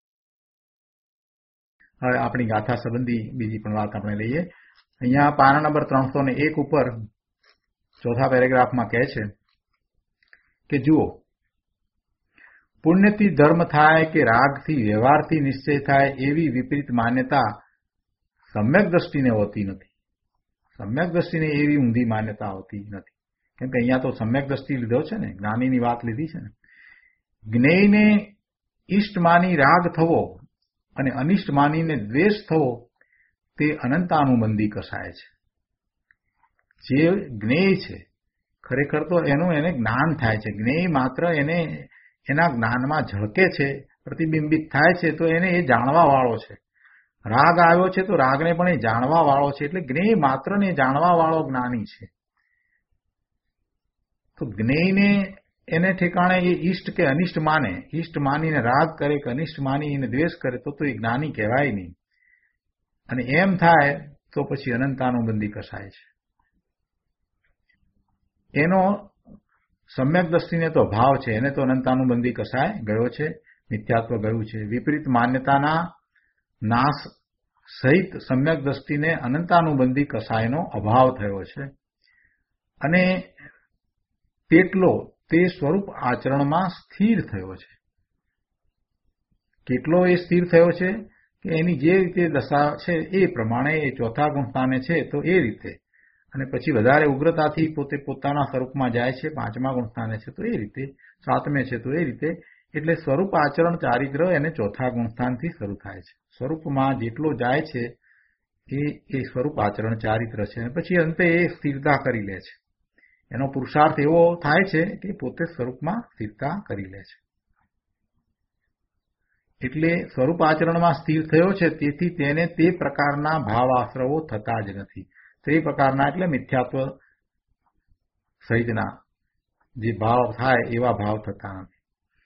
હવે આપણી ગાથા સંબંધી બીજી પણ વાત આપણે લઈએ. અહીંયા પાના નંબર ત્રણસો ને એક ઉપર ચોથા પેરેગ્રાફમાં કહે છે કે જુઓ, પુણ્યથી ધર્મ થાય કે રાગથી વ્યવહારથી નિશ્ચય થાય, એવી વિપરીત માન્યતા સમ્યક દ્રષ્ટિને હોતી નથી. સમ્યક દ્રષ્ટિને એવી ઊંધી માન્યતા હોતી નથી. કેમ કે અહીંયા તો સમ્યક દ્રષ્ટિ લીધો છે ને, જ્ઞાનીની વાત લીધી છે ને. જ્ઞેયને ઇષ્ટ માની રાગ થવો અને અનિષ્ટ માનીને દ્વેષ થવો, તે અનંતાનુબંધી કસાય છે. જે જ્ઞેય છે ખરેખર તો એનું એને જ્ઞાન થાય છે. જ્ઞેય માત્ર એને એના જ્ઞાનમાં ઝળકે છે, પ્રતિબિંબિત થાય છે, તો એને એ જાણવા વાળો છે. રાગ આવ્યો છે તો રાગને પણ એ જાણવા વાળો છે. એટલે જ્ઞેય માત્ર ને જાણવા વાળો જ્ઞાની છે. તો જ્ઞેયને એને ઠેકાણે એ ઇષ્ટ કે અનિષ્ટ માને, ઇષ્ટ માનીને રાગ કરે કે અનિષ્ટ માનીને દ્વેષ કરે, તો તો એ જ્ઞાની કહેવાય નહીં. અને એમ થાય તો પછી અનંતાનુબંધી કસાય છે. એનો સમ્યક દ્રષ્ટિને તો ભાવ છે, એને તો અનંતાનુબંધી કસાય ગયો છે, મિથ્યાત્વ ગયું છે. વિપરીત માન્યતાના નાશ સહિત સમ્યક દ્રષ્ટિને અનંતાનુબંધી કસાયનો અભાવ થયો છે. અને તેટલો તે સ્વરૂપ આચરણમાં સ્થિર થયો છે. કેટલો એ સ્થિર થયો છે કે એની જે રીતે દશા છે એ પ્રમાણે એ ચોથા ગુણસ્થાને છે તો એ રીતે, અને પછી વધારે ઉગ્રતાથી પોતે પોતાના સ્વરૂપમાં જાય છે, પાંચમા ગુણસ્થાને છે તો એ રીતે, સાતમે છે તો એ રીતે. એટલે સ્વરૂપ આચરણ ચારિત્ર એને ચોથા ગુણસ્થાનથી શરૂ થાય છે. સ્વરૂપમાં જેટલો જાય છે એ એ સ્વરૂપ આચરણ ચારિત્ર છે. અને પછી અંતે એ સ્થિરતા કરી લે છે. એનો પુરુષાર્થ એવો થાય છે કે પોતે સ્વરૂપમાં સ્થિરતા કરી લે છે. એટલે સ્વરૂપ આચરણમાં સ્થિર થયો છે, તેથી તેને તે પ્રકારના ભાવ આશ્રવો થતા જ નથી. તે પ્રકારના એટલે મિથ્યાત્વ સહિતના જે ભાવ થાય એવા ભાવ થતા નથી.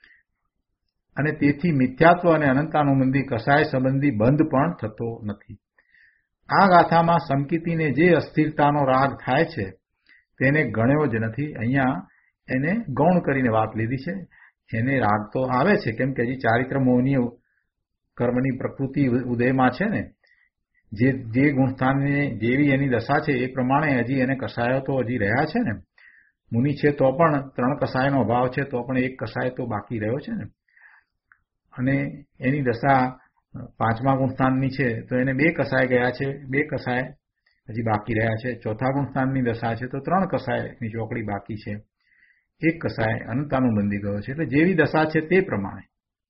અને તેથી મિથ્યાત્વ અને અનંતાનુબંધી કસાય સંબંધી બંધ પણ થતો નથી. આ ગાથામાં સમકીતીને જે અસ્થિરતાનો રાગ થાય છે તેને ગણ્યો જ નથી. અહીંયા એને ગૌણ કરીને વાત લીધી છે. એને રાગ તો આવે છે, કેમ કે હજી ચારિત્ર મોહની કર્મની પ્રકૃતિ ઉદયમાં છે ને, જે જે ગુણસ્થાનની જેવી એની દશા છે એ પ્રમાણે હજી એને કસાયો તો હજી રહ્યા છે ને. મુનિ છે તો પણ ત્રણ કસાયનો અભાવ છે, તો પણ એક કસાય તો બાકી રહ્યો છે ને. અને એની દશા પાંચમા ગુણસ્થાનની છે તો એને બે કસાય ગયા છે, બે કસાય હજી બાકી રહ્યા છે. ચોથા ગુણસ્થાનની દશા છે તો ત્રણ કસાયની ચોકડી બાકી છે, એક કસાય અનંતાનુબંધી ગયો છે. એટલે જેવી દશા છે તે પ્રમાણે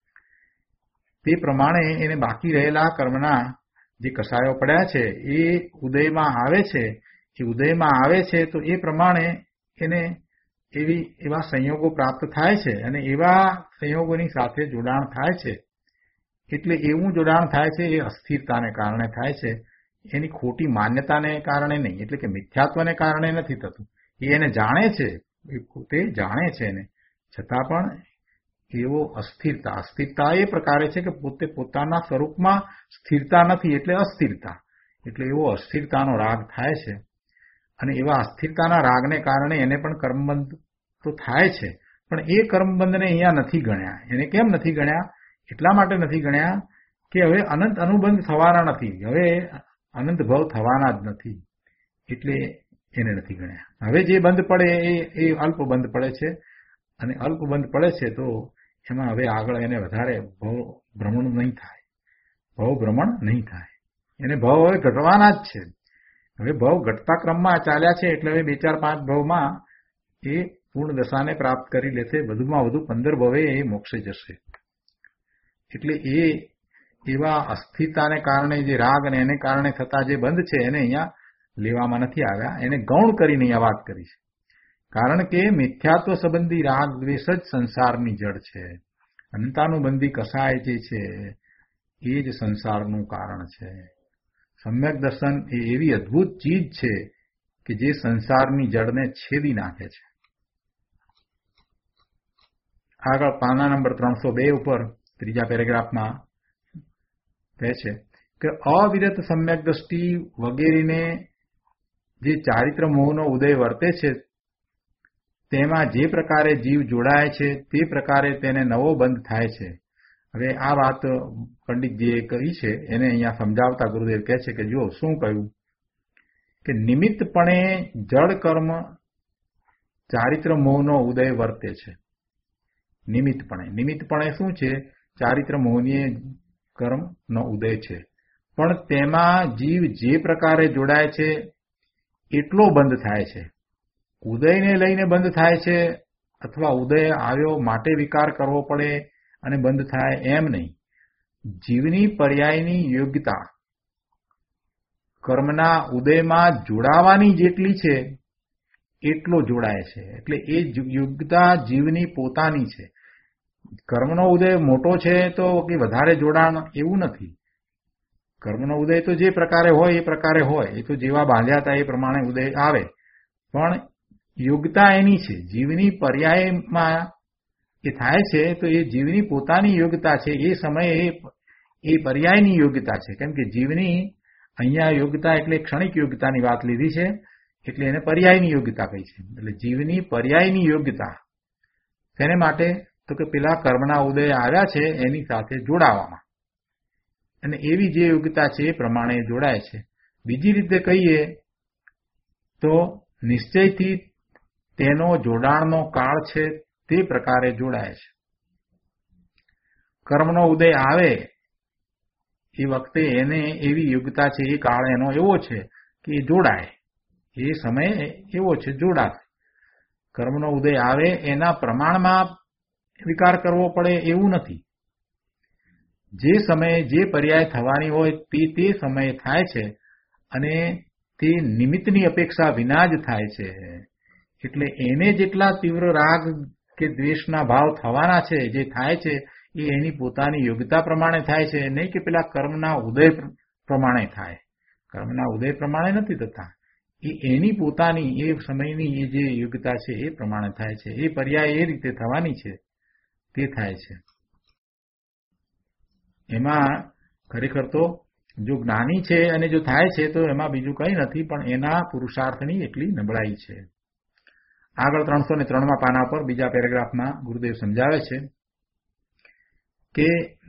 તે પ્રમાણે એને બાકી રહેલા કર્મના જે કસાયો પડ્યા છે એ ઉદયમાં આવે છે. એ ઉદયમાં આવે છે તો એ પ્રમાણે એને એવી એવા સંયોગો પ્રાપ્ત થાય છે અને એવા સંયોગોની સાથે જોડાણ થાય છે. એટલે એવું જોડાણ થાય છે એ અસ્થિરતાને કારણે થાય છે, એની ખોટી માન્યતાને કારણે નહીં. એટલે કે મિથ્યાત્વને કારણે નથી થતું. એ એને જાણે છે, એ પોતે જાણે છે એને, છતાં પણ એવો અસ્થિરતા અસ્થિરતા એ પ્રકારે છે કે પોતે પોતાના સ્વરૂપમાં સ્થિરતા નથી, એટલે અસ્થિરતા. એટલે એવો અસ્થિરતાનો રાગ થાય છે. અને એવા અસ્થિરતાના રાગને કારણે એને પણ કર્મબંધ તો થાય છે, પણ એ કર્મબંધને અહીંયા નથી ગણ્યા. એને કેમ નથી ગણ્યા? એટલા માટે નથી ગણ્યા કે હવે અનંત અનુબંધ થવાના નથી, હવે અનંત ભવ થવાના જ નથી, એટલે એને નથી ગણ્યા. હવે જે બંધ પડે એ એ અલ્પ બંધ પડે છે, અને અલ્પ બંધ પડે છે તો એમાં હવે આગળ એને વધારે ભવ ભ્રમણ નહીં થાય, ભવ ભ્રમણ નહીં થાય. એને ભવ હવે ઘટવાના જ છે. હવે ભવ ઘટતા ક્રમમાં ચાલ્યા છે, એટલે હવે બે ચાર પાંચ ભવમાં એ પૂર્ણ દશાને પ્રાપ્ત કરી લેશે. વધુમાં વધુ પંદર ભવે એ મોક્ષે જશે. એટલે એ એવા અસ્થિરતાને કારણે જે રાગ અને એને કારણે થતા જે બંધ છે એને અહીંયા લેવામાં નથી આવ્યા. એને ગૌણ કરીને અહીંયા વાત કરી છે. કારણ કે મિથ્યાત્વ સંબંધી રાગ દ્વેષ જ સંસારની જડ છે. અનંતાનુબંધી કસાય જે છે એ જ સંસારનું કારણ છે. સમ્યક દર્શન એ એવી અદ્ભુત ચીજ છે કે જે સંસારની જડને છેદી નાખે છે. આગળ પાના નંબર ત્રણસો બે ઉપર ત્રીજા પેરેગ્રાફમાં કહે છે કે અવિરત સમ્યક દ્રષ્ટિ વગેરેને જે ચારિત્ર મોહનો ઉદય વર્તે છે તેમાં જે પ્રકારે જીવ જોડાય છે તે પ્રકારે તેને નવો બંધ થાય છે. હવે આ વાત પંડિતજીએ કહી છે, એને અહીંયા સમજાવતા ગુરુદેવ કહે છે કે જો શું કહ્યું કે નિમિત્તપણે જડ કર્મ ચારિત્ર મોહનો ઉદય વર્તે છે. નિમિત્તપણે નિમિત્તપણે શું છે? ચારિત્ર મોહનીય કર્મનો ઉદય છે, પણ તેમાં જીવ જે પ્રકારે જોડાય છે એટલો બંધ થાય છે. ઉદયને લઈને બંધ થાય છે, અથવા ઉદય આવ્યો માટે વિકાર કરવો પડે અને બંધ થાય એમ નહીં. જીવની પર્યાયની યોગ્યતા કર્મના ઉદયમાં જોડાવાની જેટલી છે એટલો જોડાય છે. એટલે એ યોગ્યતા જીવની પોતાની છે. કર્મનો ઉદય મોટો છે તો કે વધારે જોડાણ એવું નથી. કર્મનો ઉદય તો જે પ્રકારે હોય એ પ્રકારે હોય, એ તો જેવા બાંધ્યા હતા એ પ્રમાણે ઉદય આવે, પણ યોગ્યતા એની છે. જીવની પર્યાયમાં એ થાય છે તો એ જીવની પોતાની યોગ્યતા છે. એ સમયે એ પર્યાયની યોગ્યતા છે. કેમ કે જીવની અહીંયા યોગ્યતા એટલે ક્ષણિક યોગ્યતાની વાત લીધી છે, એટલે એને પર્યાયની યોગ્યતા કહી છે. એટલે જીવની પર્યાયની યોગ્યતા તેને માટે તો કે પેલા કર્મના ઉદય આવ્યા છે એની સાથે જોડાવામાં, અને એવી જે યોગ્યતા છે એ પ્રમાણે જોડાય છે. બીજી રીતે કહીએ તો નિશ્ચયથી તેનો જોડાણનો કાળ છે તે પ્રકારે જોડાય છે. કર્મનો ઉદય આવે એ વખતે એને એવી યોગ્યતા છે, એ કાળ એનો એવો છે કે એ જોડાય, એ સમય એવો છે જોડાશે. કર્મનો ઉદય આવે એના પ્રમાણમાં વિકાર કરવો પડે એવું નથી. જે સમયે જે પર્યાય થવાની હોય તે તે સમયે થાય છે, અને તે નિમિત્તની અપેક્ષા વિના જ થાય છે. એટલે એને જેટલા તીવ્ર રાગ કે દ્વેષના ભાવ થવાના છે, જે થાય છે એ એની પોતાની યોગ્યતા પ્રમાણે થાય છે, નહીં કે પેલા કર્મના ઉદય પ્રમાણે થાય. કર્મના ઉદય પ્રમાણે નથી થતા, એ એની પોતાની એ સમયની એ જે યોગ્યતા છે એ પ્રમાણે થાય છે. એ પર્યાય એ રીતે થવાની છે તે થાય છે. એમાં ખરેખર તો જો જ્ઞાની છે અને જો થાય છે તો એમાં બીજું કંઈ નથી, પણ એના પુરુષાર્થની એટલી નબળાઈ છે. આગળ ત્રણસો ને ત્રણમાં પાના પર બીજા પેરેગ્રાફમાં ગુરુદેવ સમજાવે છે કે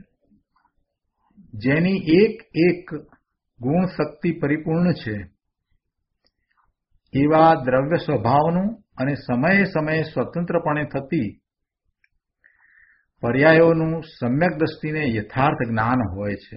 જેની એક એક ગુણ શક્તિ પરિપૂર્ણ છે એવા દ્રવ્ય સ્વભાવનું અને સમયે સમયે સ્વતંત્રપણે થતી પર્યાયોનું સમ્યક દ્રષ્ટિને યથાર્થ જ્ઞાન હોય છે.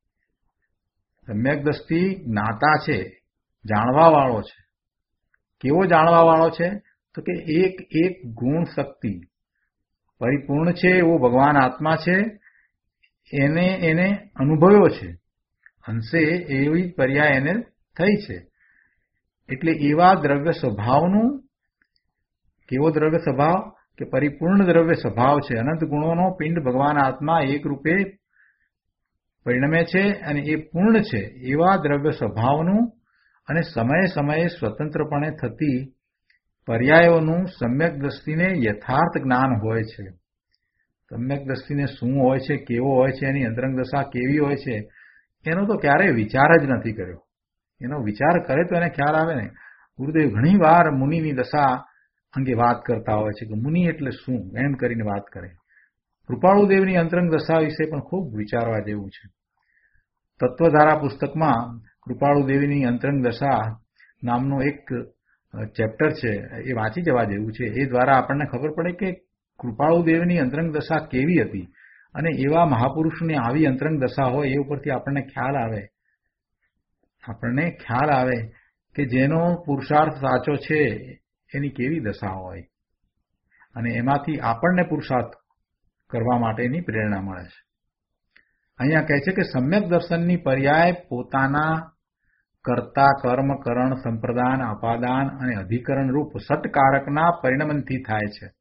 સમ્યક દ્રષ્ટિ જ્ઞાતા છે, જાણવા વાળો છે. કેવો જાણવા વાળો છે? તો કે એક એક ગુણ શક્તિ પરિપૂર્ણ છે એવો ભગવાન આત્મા છે, એને એને અનુભવ્યો છે, અંશે એવી પર્યાય એને થઈ છે. એટલે એવા દ્રવ્ય સ્વભાવનું, કેવો દ્રવ્ય સ્વભાવ? કે પરિપૂર્ણ દ્રવ્ય સ્વભાવ છે. અનંત ગુણોનો પિંડ ભગવાન આત્મા એક રૂપે પરિણમે છે અને એ પૂર્ણ છે. એવા દ્રવ્ય સ્વભાવનું અને સમયે સમયે સ્વતંત્રપણે થતી પર્યાયોનું સમ્યક દ્રષ્ટિને યથાર્થ જ્ઞાન હોય છે. સમ્યક દ્રષ્ટિને શું હોય છે, કેવો હોય છે, એની અંતરંગ દશા કેવી હોય છે, એનો તો ક્યારેય વિચાર જ નથી કર્યો. એનો વિચાર કરે તો એને ખ્યાલ આવે ને. ગુરુદેવ ઘણી વાર મુનિની દશા અંગે વાત કરતા હોય છે કે મુનિ એટલે શું, એમ કરીને વાત કરે. કૃપાળુદેવની અંતરંગ દશા વિશે પણ ખૂબ વિચારવા જેવું છે. તત્વધારા પુસ્તકમાં કૃપાળુદેવીની અંતરંગ દશા નામનું એક ચેપ્ટર છે, એ વાંચી જવા જેવું છે. એ દ્વારા આપણને ખબર પડે કે કૃપાળુદેવની અંતરંગ દશા કેવી હતી અને એવા મહાપુરુષની આવી અંતરંગ દશા હોય એ ઉપરથી આપણને ખ્યાલ આવે આપણને ખ્યાલ આવે કે જેનો પુરુષાર્થ સાચો છે એની કેવી દશા હોય અને એમાંથી આપણને પુરુષાર્થ કરવા માટેની પ્રેરણા મળે છે. અહીંયા કહે છે કે સમ્યક દર્શનની પર્યાય પોતાના કર્તા, કર્મ, કરણ, સંપ્રદાન, અપાદાન અને અધિકરણ રૂપ સટકારકના પરિણમનથી થાય છે.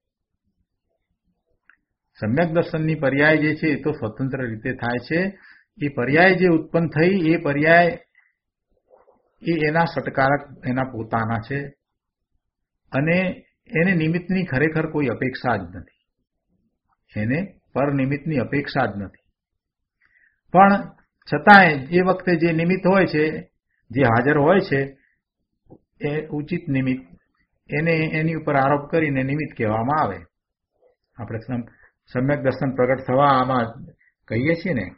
સમ્યક દર્શનની પર્યાય જે છે એ તો સ્વતંત્ર રીતે થાય છે. એ પર્યાય જે ઉત્પન્ન થઈ એ પર્યાય એ એના સટકારક એના પોતાના છે અને એને નિમિત્તની ખરેખર કોઈ અપેક્ષા જ નથી. એને પર નિમિત્તની અપેક્ષા જ નથી. પણ છતાંય એ વખતે જે નિમિત્ત હોય છે, જે હાજર હોય છે, એ ઉચિત નિમિત્ત, એને એની ઉપર આરોપ કરીને નિમિત્ત કહેવામાં આવે. આપણે સમ્યક દર્શન પ્રગટ થવા આમાં કહીએ છીએ ને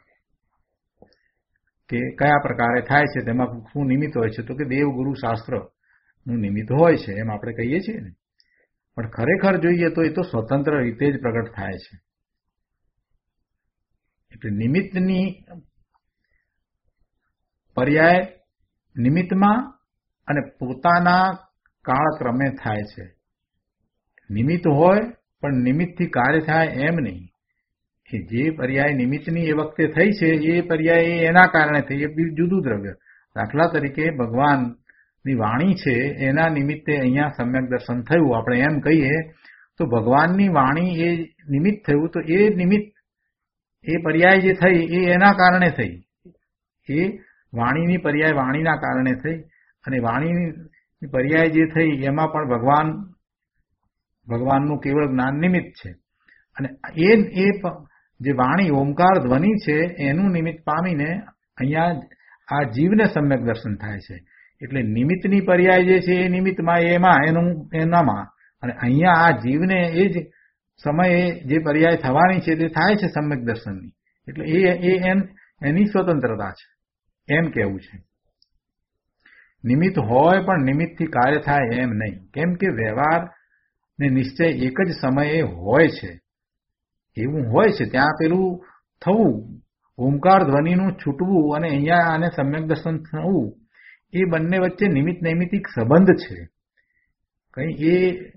કે કયા પ્રકારે થાય છે, તેમાં શું નિમિત્ત હોય છે? તો કે દેવ ગુરુ શાસ્ત્રનું નિમિત્ત હોય છે, એમ આપણે કહીએ છીએ ને. પણ ખરેખર જોઈએ તો એ તો સ્વતંત્ર રીતે જ પ્રગટ થાય છે. એટલે નિમિત્તની પર્યાય નિમિત્તમાં અને પોતાના કાળક્રમે થાય છે. નિમિત્ત હોય પણ નિમિત્તથી કાર્ય થાય એમ નહીં. કે જે પર્યાય નિમિત્તની એ વખતે થઈ છે એ પર્યાય એના કારણે થઈ, એ જુદું દ્રવ્ય. દાખલા તરીકે ભગવાનની વાણી છે એના નિમિત્તે અહીંયા સમ્યક દર્શન થયું, આપણે એમ કહીએ તો ભગવાનની વાણી એ નિમિત્ત થયું, તો એ નિમિત્ત એ પર્યાય જે થઈ એ એના કારણે થઈ. એ વાણીની પર્યાય વાણીના કારણે થઈ અને વાણીની પર્યાય જે થઈ એમાં પણ ભગવાન ભગવાનનું કેવળ જ્ઞાન નિમિત્ત છે. અને એ એ જે વાણી ઓમકાર ધ્વનિ છે એનું નિમિત્ત પામીને અહીંયા આ જીવને સમ્યક દર્શન થાય છે. એટલે નિમિત્તની પર્યાય જે છે એ નિમિત્તમાં એમાં એનું એનામાં, અને અહીંયા આ જીવને એ જ સમયે જે પર્યાય થવાની છે તે થાય છે સમ્યક દર્શનની. એટલે એ એની સ્વતંત્રતા છે એમ કહેવું છે. નિમિત્ત હોય પણ નિમિત્તથી કાર્ય થાય એમ નહીં. કેમ કે વ્યવહાર ને નિશ્ચય એક જ સમયે હોય છે, એવું હોય છે. ત્યાં પેલું થવું, ઓમકાર ધ્વનિનું છૂટવું અને અહીંયા આને સમ્યક દર્શન થવું, એ બંને વચ્ચે નિમિત્ત નૈમિત્તિક સંબંધ છે. કઈ એ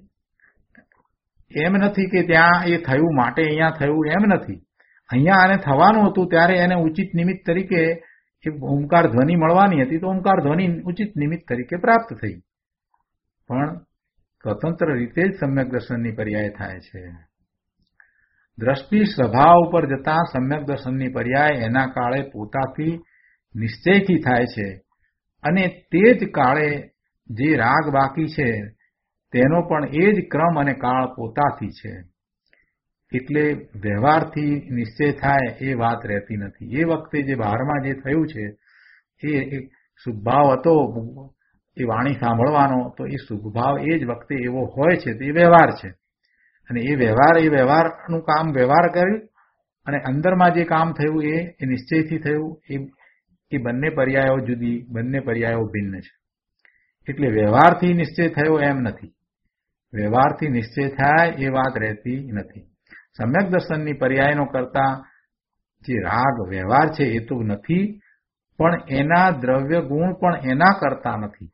એમ નથી કે ત્યાં એ થયું માટે અહીંયા થયું, એમ નથી. અહીંયા આને થવાનું હતું ત્યારે એને ઉચિત નિમિત્ત તરીકે એ ઓમકાર ધ્વનિ મળવાની હતી, તો ઓમકાર ધ્વનિ ઉચિત નિમિત્ત તરીકે પ્રાપ્ત થઈ. પણ સ્વતંત્ર રીતે જ સમ્યક દર્શનની પર્યાય થાય છે. દ્રષ્ટિ સ્વભાવ ઉપર જતા સમ્યક દર્શનની પર્યાય એના કાળે પોતાથી નિશ્ચયથી થાય છે અને તે જ કાળે જે રાગ બાકી છે તેનો પણ એ જ ક્રમ અને કાળ પોતાથી છે. એટલે વ્યવહારથી નિશ્ચય થાય એ વાત રહેતી નથી. એ વખતે જે બહારમાં જે થયું છે એ સુખભાવ હતો, એ વાણી સાંભળવાનો, તો એ સુખભાવ એ જ વખતે એવો હોય છે, તો એ વ્યવહાર છે. અને એ વ્યવહાર એ વ્યવહારનું કામ વ્યવહાર કર્યું, અને અંદરમાં જે કામ થયું એ એ નિશ્ચયથી થયું. એ એ બંને પર્યાયો જુદી, બંને પર્યાયો ભિન્ન છે. એટલે વ્યવહારથી નિશ્ચય થયો એમ નથી. વ્યવહારથી નિશ્ચય થાય એ વાત રહેતી નથી. સમ્યક દર્શનની પર્યાયનો કરતા જે રાગ વ્યવહાર છે એ તો નથી, પણ એના દ્રવ્ય ગુણ પણ એના કરતા નથી.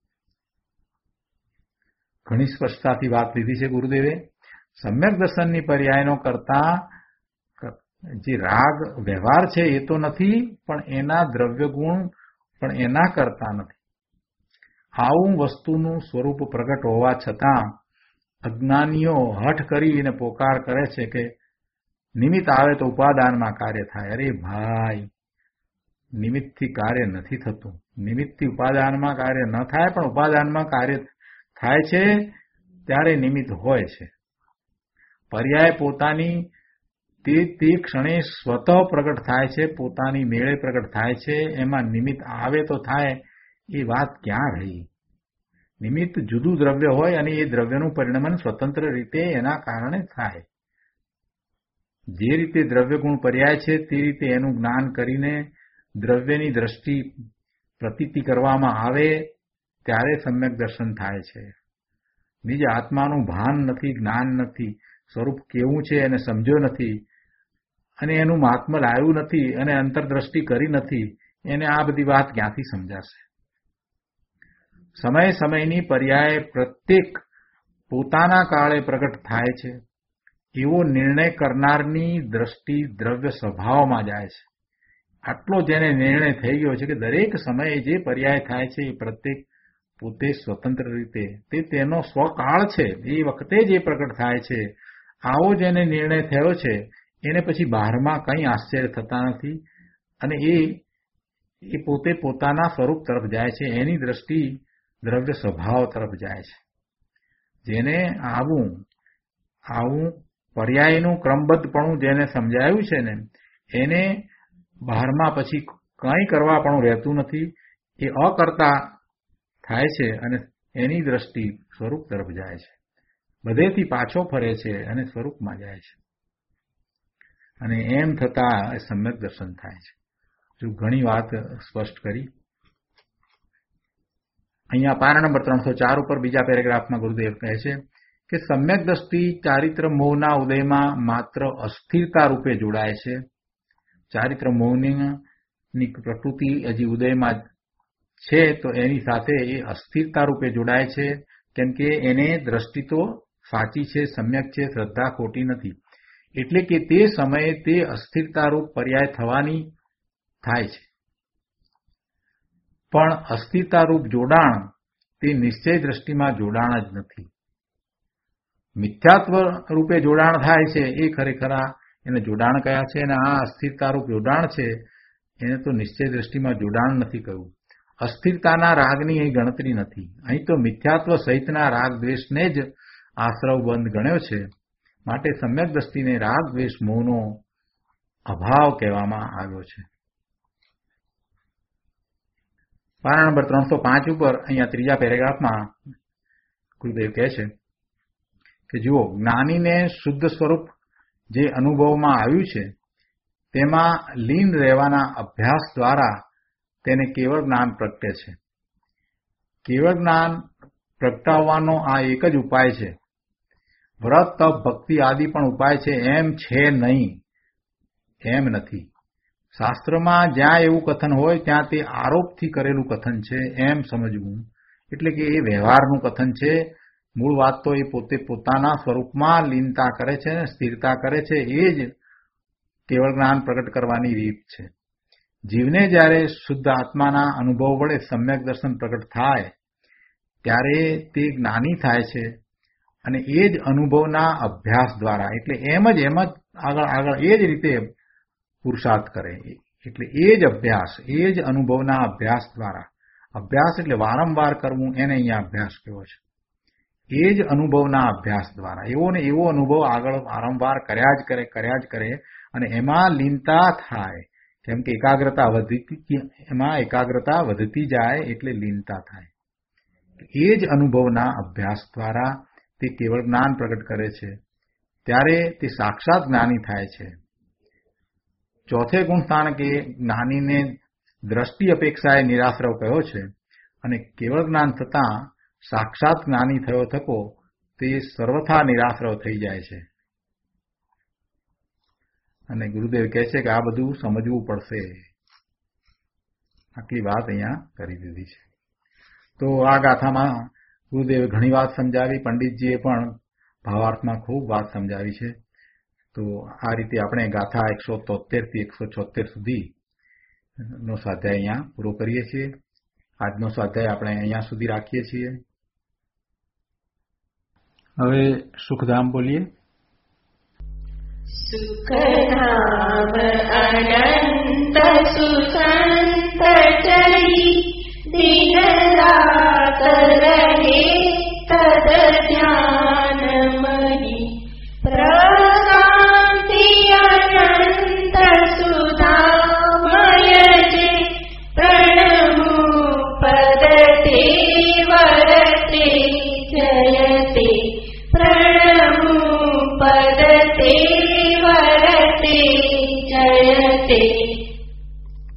ઘણી સ્પષ્ટતાથી વાત લીધી છે ગુરુદેવે. સમ્યક દર્શનની પર્યાયનો કરતા જે રાગ વ્યવહાર છે એ તો નથી, પણ એના દ્રવ્ય ગુણ પણ એના કરતા નથી. આવું વસ્તુનું સ્વરૂપ પ્રગટ હોવા છતાં અજ્ઞાનીઓ હઠ કરીને પોકાર કરે છે કે નિમિત્ત આવે તો ઉપાદાનમાં કાર્ય થાય. અરે ભાઈ, નિમિત્તથી કાર્ય નથી થતું. નિમિત્તથી ઉપાદાનમાં કાર્ય ન થાય, પણ ઉપાદાનમાં કાર્ય થાય છે ત્યારે નિમિત્ત હોય છે. પર્યાય પોતાની તે તે ક્ષણે સ્વતઃ પ્રગટ થાય છે, પોતાની મેળે પ્રગટ થાય છે. એમાં નિમિત્ત આવે તો થાય એ વાત ક્યાં રહી? નિમિત્ત જુદું દ્રવ્ય હોય અને એ દ્રવ્યનું પરિણમન સ્વતંત્ર રીતે એના કારણે થાય. જે રીતે દ્રવ્ય ગુણ પર્યાય છે તે રીતે એનું જ્ઞાન કરીને દ્રવ્યની દ્રષ્ટિ પ્રતીતિ કરવામાં આવે ત્યારે સમ્યક દર્શન થાય છે. નિજ આત્માનું ભાન નથી, જ્ઞાન નથી, સ્વરૂપ કેવું છે એને સમજ્યો નથી, અને એનું મહાત્મ્ય લાવ્યું નથી, અને અંતરદ્રષ્ટિ કરી નથી, એને આ બધી વાત ક્યાંથી સમજાશે? સમય સમયની પર્યાય પ્રત્યેક પોતાના કાળે પ્રગટ થાય છે એવો નિર્ણય કરનારની દ્રષ્ટિ દ્રવ્ય સ્વભાવમાં જાય છે. આટલો જેને નિર્ણય થઈ ગયો છે કે દરેક સમયે જે પર્યાય થાય છે એ પ્રત્યેક પોતે સ્વતંત્ર રીતે તે તેનો સ્વકાળ છે, એ વખતે જે પ્રગટ થાય છે, આવો જેને નિર્ણય થયો છે એને પછી બહારમાં કંઈ આશ્ચર્ય થતા નથી, અને એ એ પોતે પોતાના સ્વરૂપ તરફ જાય છે. એની દ્રષ્ટિ દ્રવ્ય સ્વભાવ તરફ જાય છે. જેને આવું આવું પર્યાયનું ક્રમબદ્ધપણું જેને સમજાયું છે ને, એને બહારમાં પછી કંઈ કરવા પણ રહેતું નથી. એ અકર્તા થાય છે અને એની દ્રષ્ટિ સ્વરૂપ તરફ જાય છે. બધેથી પાછો ફરે છે અને સ્વરૂપમાં જાય છે. અને એમ થતા સમ્યક દર્શન થાય છે. જો ઘણી વાત સ્પષ્ટ કરી. અહીંયા પાના નંબર ત્રણસો ચાર ઉપર બીજા પેરેગ્રાફમાં ગુરુદેવ કહે છે કે સમ્યક દ્રષ્ટિ ચારિત્ર મોહના ઉદયમાં માત્ર અસ્થિરતા રૂપે જોડાય છે. ચારિત્ર મોહની પ્રકૃતિ હજી ઉદયમાં છે તો એની સાથે એ અસ્થિરતા રૂપે જોડાય છે, કેમ કે એને દ્રષ્ટિ તો સાચી છે, સમ્યક છે, શ્રદ્ધા ખોટી નથી. એટલે કે તે સમયે તે અસ્થિરતારૂપ પર્યાય થવાની થાય છે. પણ અસ્થિરતારૂપ જોડાણ તે નિશ્ચય દ્રષ્ટિમાં જોડાણ જ નથી. મિથ્યાત્વ રૂપે જોડાણ થાય છે એ ખરેખર એને જોડાણ કયા છે, અને આ અસ્થિરતારૂપ જોડાણ છે એને તો નિશ્ચય દ્રષ્ટિમાં જોડાણ નથી કહ્યું. અસ્થિરતાના રાગની અહીં ગણતરી નથી. અહીં તો મિથ્યાત્વ સહિતના રાગ દ્વેષને જ આશ્રવ બંધ ગણ્યો છે. માટે સમ્યક દ્રષ્ટિને રાગ દ્વેષ મોહનો અભાવ કહેવામાં આવ્યો છે. પાના નંબર ત્રણસો પાંચ ઉપર અહીંયા ત્રીજા પેરેગ્રાફમાં ગુરુદેવ કહે છે કે જુઓ, જ્ઞાનીને શુદ્ધ સ્વરૂપ જે અનુભવમાં આવ્યું છે તેમાં લીન રહેવાના અભ્યાસ દ્વારા તેને કેવળ જ્ઞાન પ્રગટે છે. કેવળ જ્ઞાન પ્રગટાવવાનો આ એક જ ઉપાય છે. વ્રત, તપ, ભક્તિ આદિ પણ ઉપાય છે એમ છે નહીં, એમ નથી. શાસ્ત્રમાં જ્યાં એવું કથન હોય ત્યાં તે આરોપથી કરેલું કથન છે એમ સમજવું. એટલે કે એ વ્યવહારનું કથન છે. મૂળ વાત તો એ પોતે પોતાના સ્વરૂપમાં લીનતા કરે છે, સ્થિરતા કરે છે. એ જ કેવળ જ્ઞાન પ્રગટ કરવાની રીત છે. જીવને જ્યારે શુદ્ધ આત્માના અનુભવ વડે સમ્યક દર્શન પ્રગટ થાય ત્યારે તે જ્ઞાની થાય છે, અને એ જ અનુભવના અભ્યાસ દ્વારા, એટલે એમ જ એમ જ આગળ આગળ એ જ રીતે પુરુષાર્થ કરે. એટલે એ જ અભ્યાસ, એ જ અનુભવના અભ્યાસ દ્વારા અભ્યાસ એટલે વારંવાર કરવું, એને અહીંયા અભ્યાસ કહેવો છે. એ જ અનુભવના અભ્યાસ દ્વારા એવો ને એવો અનુભવ આગળ વારંવાર કર્યા જ કરે કર્યા જ કરે અને એમાં લીનતા થાય. કેમ કે એકાગ્રતા વધતી એમાં એકાગ્રતા વધતી જાય એટલે લીનતા થાય. એ જ અનુભવના અભ્યાસ દ્વારા તે કેવળ જ્ઞાન પ્રગટ કરે છે. ત્યારે તે સાક્ષાત જ્ઞાની થાય છે. ચોથે ગુણ સ્થાનકે જ્ઞાનીને દ્રષ્ટિ અપેક્ષાએ નિરાશ્રવ કહ્યો છે અને કેવળ જ્ઞાન થતાં સાક્ષાત જ્ઞાની થયો થકો તે સર્વથા નિરાશ્રવ થઈ જાય છે. અને ગુરુદેવ કહે છે કે આ બધું સમજવું પડશે. આટલી વાત અહીંયા કરી દીધી છે. તો આ ગાથામાં ગુરુદેવે ઘણી વાત સમજાવી, પંડિતજીએ પણ ભાવાર્થમાં ખૂબ વાત સમજાવી છે. તો આ રીતે આપણે ગાથા એકસો તોતેર થી એકસો છોતેર સુધી નો સ્વાધ્યાય અહીંયા પૂરો કરીએ છીએ. આજનો સ્વાધ્યાય આપણે અહીંયા સુધી રાખીએ છીએ. હવે સુખધામ બોલીએ. સુખધામ અનંત સુસંત ચરી દિન રાત રહે તદ ધ્યાન મહી પ્રશાંતિ અનંત સુધામય જે પ્રણમુ પદતે વરતે જયતે